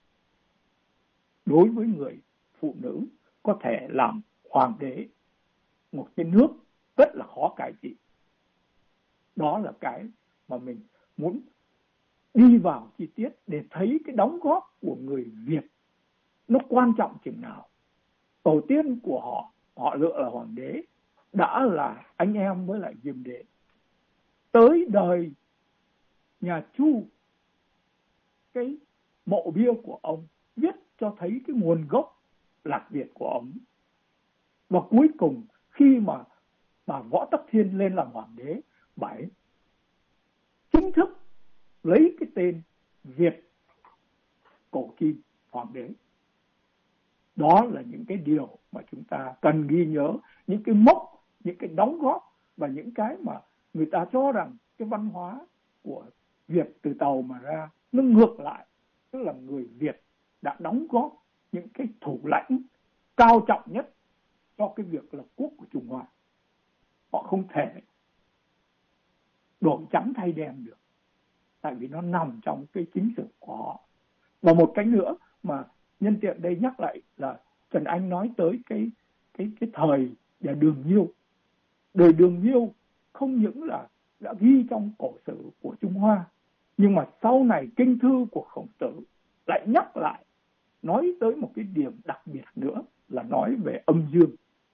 đối với người phụ nữ có thể làm hoàng đế một cái nước rất là khó cai trị. Đó là cái mà mình muốn đi vào chi tiết để thấy cái đóng góp của người Việt nó quan trọng chừng nào. Tổ tiên của họ lựa là hoàng đế, đã là anh em với lại Diêm Đế. Tới đời nhà Chu, cái mộ bia của ông viết cho thấy cái nguồn gốc Lạc Việt của ông. Và cuối cùng khi mà bà Võ Tắc Thiên lên làm hoàng đế, bà ấy chính thức lấy cái tên Việt cổ kim hoàng đế. Đó là những cái điều mà chúng ta cần ghi nhớ, những cái mốc, những cái đóng góp và những cái mà người ta cho rằng cái văn hóa của Việt từ Tàu mà ra nó ngược lại, tức là người Việt đã đóng góp những cái thủ lãnh cao trọng nhất cho cái việc lập quốc của Trung Hoa. Họ không thể đổi trắng thay đen được, tại vì nó nằm trong cái chính sử của họ. Và một cái nữa mà nhân tiện đây nhắc lại là Trần Anh nói tới cái thời nhà Đường Nhiêu. Đời Đường Nhiêu không những là đã ghi trong cổ sử của Trung Hoa, nhưng mà sau này kinh thư của Khổng Tử lại nhắc lại, nói tới một cái điểm đặc biệt nữa là nói về âm dương.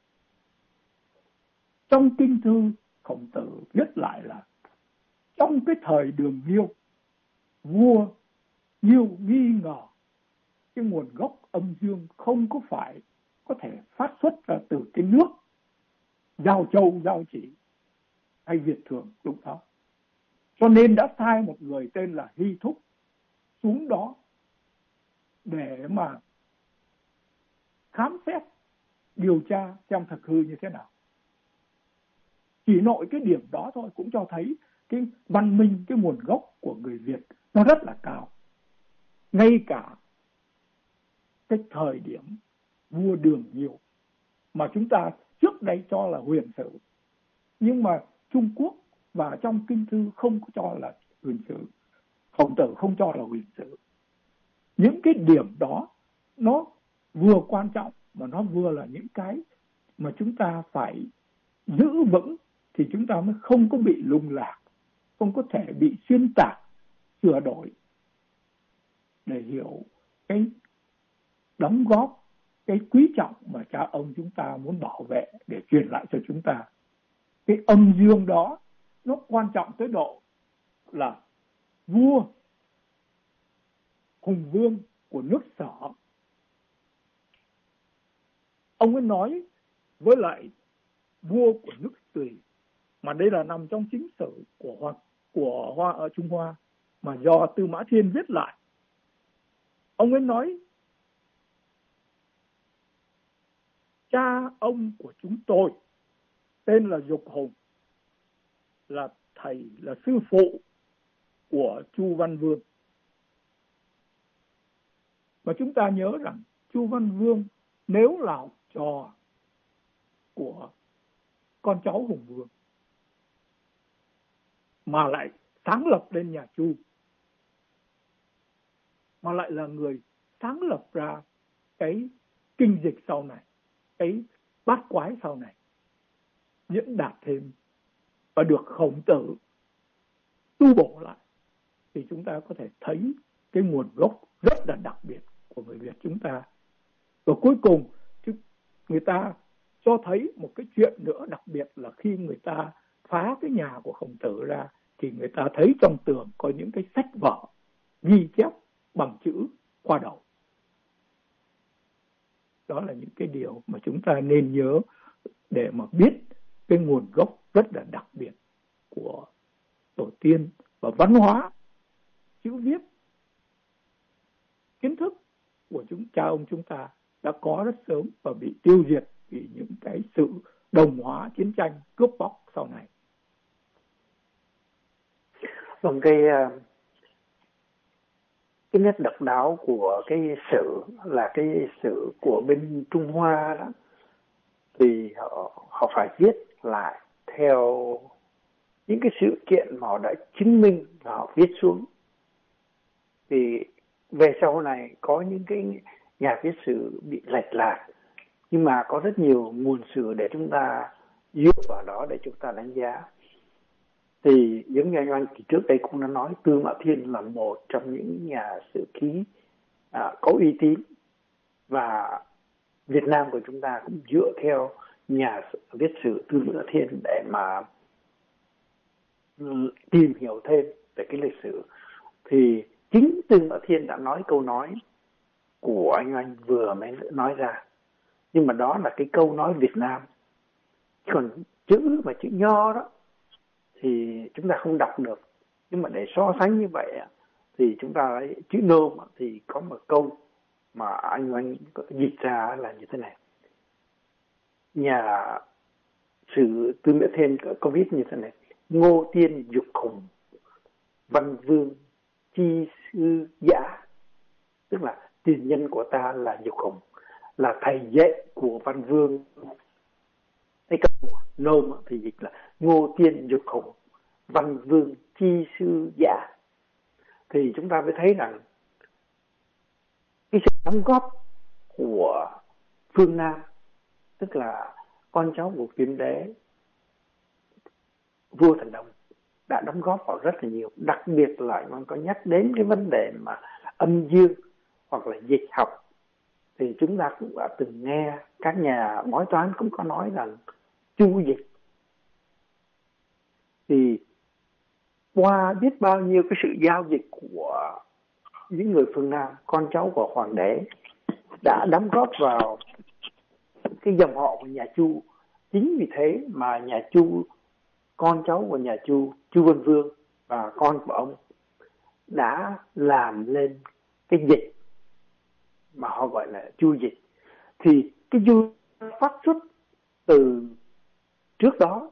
Trong kinh thư Khổng Tử viết lại là trong cái thời Đường Nhiêu, vua Nhiêu nghi ngờ cái nguồn gốc âm dương không có phải có thể phát xuất ra từ cái nước Giao Châu, Giao Chỉ hay Việt Thường lúc đó. Cho nên đã sai một người tên là Hy Thúc xuống đó để mà khám xét, điều tra xem thực hư như thế nào. Chỉ nội cái điểm đó thôi cũng cho thấy cái văn minh, cái nguồn gốc của người Việt nó rất là cao. Ngay cả cái thời điểm vua Đường Nhiều mà chúng ta trước đây cho là huyền sử, nhưng mà Trung Quốc và trong kinh thư không có cho là huyền sử, Khổng Tử không cho là huyền sử. Những cái điểm đó nó vừa quan trọng mà nó vừa là những cái mà chúng ta phải giữ vững thì chúng ta mới không có bị lung lạc, không có thể bị xuyên tạc, sửa đổi, để hiểu cái đóng góp, cái quý trọng mà cha ông chúng ta muốn bảo vệ để truyền lại cho chúng ta. Cái âm dương đó nó quan trọng tới độ là vua Hùng Vương của nước Sở, ông ấy nói với lại vua của nước Tùy, mà đây là nằm trong chính sử của Hoa ở Trung Hoa mà do Tư Mã Thiên viết lại. Ông ấy nói cha ông của chúng tôi tên là Dục Hùng, là thầy, là sư phụ của Chu Văn Vương. Và chúng ta nhớ rằng Chu Văn Vương nếu là học trò của con cháu Hùng Vương mà lại sáng lập lên nhà Chu, mà lại là người sáng lập ra cái kinh dịch sau này, cái bát quái sau này, diễn đạt thêm và được Khổng Tử tu bổ lại, thì chúng ta có thể thấy cái nguồn gốc rất là đặc biệt của người Việt chúng ta. Và cuối cùng người ta cho thấy một cái chuyện nữa đặc biệt là khi người ta phá cái nhà của Khổng Tử ra thì người ta thấy trong tường có những cái sách vở ghi chép bằng chữ Hoa Đầu. Đó là những cái điều mà chúng ta nên nhớ để mà biết cái nguồn gốc rất là đặc biệt của tổ tiên và văn hóa, chữ viết, kiến thức của cha ông chúng ta đã có rất sớm và bị tiêu diệt vì những cái sự đồng hóa, chiến tranh, cướp bóc sau này. Vâng, cái nét độc đáo của cái sử là cái sử của bên Trung Hoa đó, thì họ phải viết lại theo những cái sự kiện mà họ đã chứng minh và họ viết xuống. Thì về sau này có những cái nhà viết sử bị lệch lạc, nhưng mà có rất nhiều nguồn sử để chúng ta dựa vào đó để chúng ta đánh giá. Thì giống như anh trước đây cũng đã nói, Tư Mã Thiên là một trong những nhà sử ký có uy tín, và Việt Nam của chúng ta cũng dựa theo nhà viết sử Tư Mã Thiên để mà tìm hiểu thêm về cái lịch sử. Thì chính Tư Mã Thiên đã nói câu nói của anh vừa mới nói ra, nhưng mà đó là cái câu nói Việt Nam, còn chữ Nho đó thì chúng ta không đọc được. Nhưng mà để so sánh như vậy thì chúng ta lấy chữ Nôm thì có một câu mà anh dịch ra là như thế này. Nhà sử Tư Mã Thiên có viết như thế này: Ngô Tiên Dục Hùng, Văn Vương Chi Sư Giả. Tức là tiền nhân của ta là Dục Hùng, là thầy dạy của Văn Vương. Cái câu Nôm thì dịch là Ngô Tiên Dục Hùng, Văn Vương Chi Sư Giả. Thì chúng ta mới thấy rằng cái sự đóng góp của phương Nam, tức là con cháu của Kim Đế, vua Thần Đông, đã đóng góp vào rất là nhiều. Đặc biệt là nó có nhắc đến cái vấn đề mà âm dương hoặc là dịch học, thì chúng ta cũng đã từng nghe các nhà bói toán cũng có nói rằng chu dịch. Thì qua biết bao nhiêu cái sự giao dịch của những người phương Nam, con cháu của hoàng đế, đã đóng góp vào cái dòng họ của nhà Chu. Chính vì thế mà nhà Chu, con cháu của nhà Chu, Chu Văn Vương và con của ông đã làm lên cái dịch mà họ gọi là Chu dịch. Thì cái Chu phát xuất từ trước đó,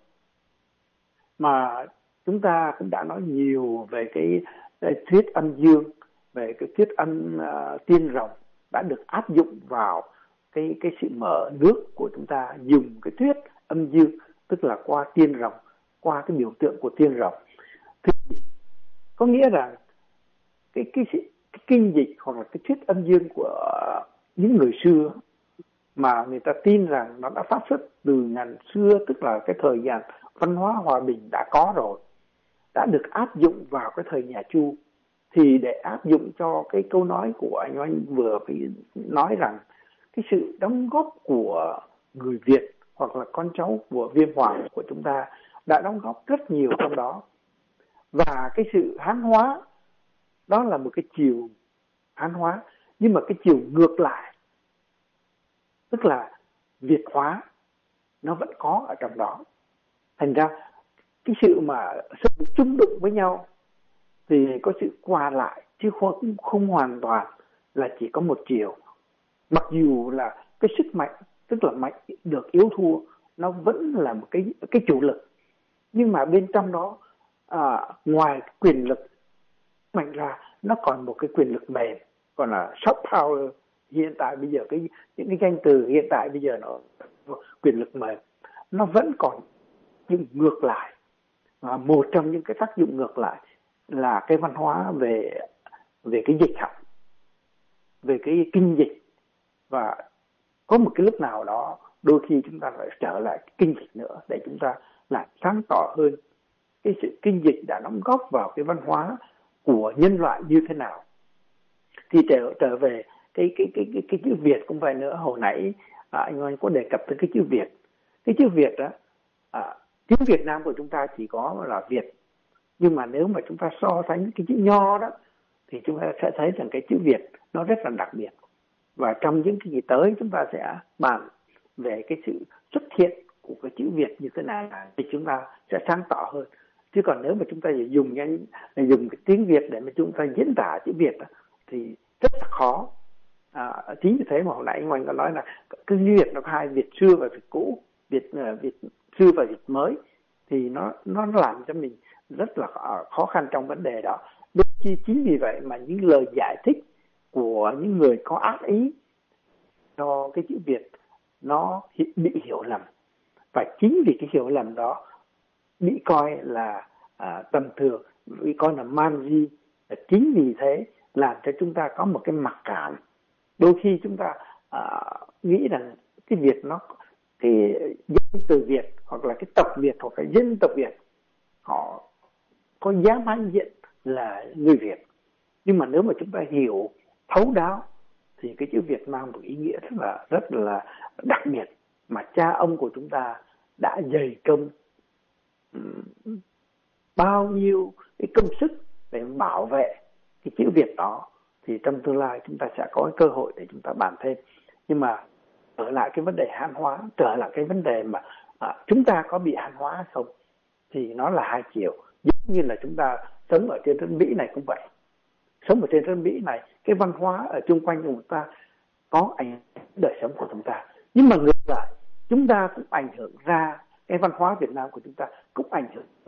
mà chúng ta cũng đã nói nhiều về cái thuyết âm dương, về cái thuyết âm tiên rồng đã được áp dụng vào cái sự mở nước của chúng ta, dùng cái thuyết âm dương, tức là qua tiên rồng, qua cái biểu tượng của tiên rồng. Thì có nghĩa rằng cái kinh dịch hoặc là cái thuyết âm dương của những người xưa mà người ta tin rằng nó đã phát xuất từ ngàn xưa, tức là cái thời gian văn hóa hòa bình đã có rồi, đã được áp dụng vào cái thời nhà Chu. Thì để áp dụng cho cái câu nói của anh Oanh vừa phải nói rằng cái sự đóng góp của người Việt hoặc là con cháu của Viêm Hoàng của chúng ta đã đóng góp rất nhiều trong đó. Và cái sự Hán hóa đó là một cái chiều Hán hóa, nhưng mà cái chiều ngược lại, tức là Việt hóa, nó vẫn có ở trong đó. Thành ra cái sự mà sự chung đụng với nhau thì có sự qua lại, chứ không hoàn toàn là chỉ có một chiều. Mặc dù là cái sức mạnh, tức là mạnh được yếu thua, nó vẫn là một cái chủ lực, nhưng mà bên trong đó ngoài quyền lực mạnh ra, nó còn một cái quyền lực mềm, còn là soft power. Hiện tại bây giờ những cái danh từ hiện tại bây giờ nó quyền lực mềm, nó vẫn còn nhưng ngược lại. Và một trong những cái tác dụng ngược lại là cái văn hóa về cái dịch học, về cái kinh dịch. Và có một cái lúc nào đó đôi khi chúng ta phải trở lại kinh dịch nữa để chúng ta làm sáng tỏ hơn cái sự kinh dịch đã đóng góp vào cái văn hóa của nhân loại như thế nào. Thì trở về cái chữ Việt cũng vậy nữa. Hồi nãy anh Oanh có đề cập tới cái chữ Việt. Cái chữ Việt đó, tiếng Việt Nam của chúng ta chỉ có là Việt, nhưng mà nếu mà chúng ta so sánh cái chữ Nho đó thì chúng ta sẽ thấy rằng cái chữ Việt nó rất là đặc biệt. Và trong những cái gì tới chúng ta sẽ bàn về cái sự xuất hiện của cái chữ Việt như thế nào thì chúng ta sẽ sáng tỏ hơn. Chứ còn nếu mà chúng ta dùng cái tiếng Việt để mà chúng ta diễn tả chữ Việt đó, thì rất là khó. Chính vì thế mà hồi nãy anh Oanh có nói là cái Việt nó có hai Việt xưa và Việt cũ, Việt xưa và Việt mới, thì nó làm cho mình rất là khó khăn trong vấn đề đó. Đôi khi chính vì vậy mà những lời giải thích của những người có ác ý cho cái chữ Việt nó bị hiểu lầm, và chính vì cái hiểu lầm đó bị coi là tầm thường, bị coi là man di. Chính vì thế làm cho chúng ta có một cái mặc cảm. Đôi khi chúng ta nghĩ rằng cái Việt nó, cái dân từ Việt hoặc là cái tộc Việt hoặc là dân tộc Việt họ có dám hãnh diện là người Việt. Nhưng mà nếu mà chúng ta hiểu thấu đáo thì cái chữ Việt mang một ý nghĩa rất là đặc biệt mà cha ông của chúng ta đã dày công bao nhiêu cái công sức để bảo vệ cái chữ Việt đó. Thì trong tương lai chúng ta sẽ có cái cơ hội để chúng ta bàn thêm. Nhưng mà trở lại cái vấn đề Hán hóa, trở lại cái vấn đề mà chúng ta có bị Hán hóa hay không, thì nó là hai chiều. Giống như là chúng ta sống ở trên đất Mỹ này cũng vậy. Sống ở trên đất Mỹ này, cái văn hóa ở chung quanh của chúng ta có ảnh hưởng đến đời sống của chúng ta. Nhưng mà ngược lại, chúng ta cũng ảnh hưởng ra, cái văn hóa Việt Nam của chúng ta cũng ảnh hưởng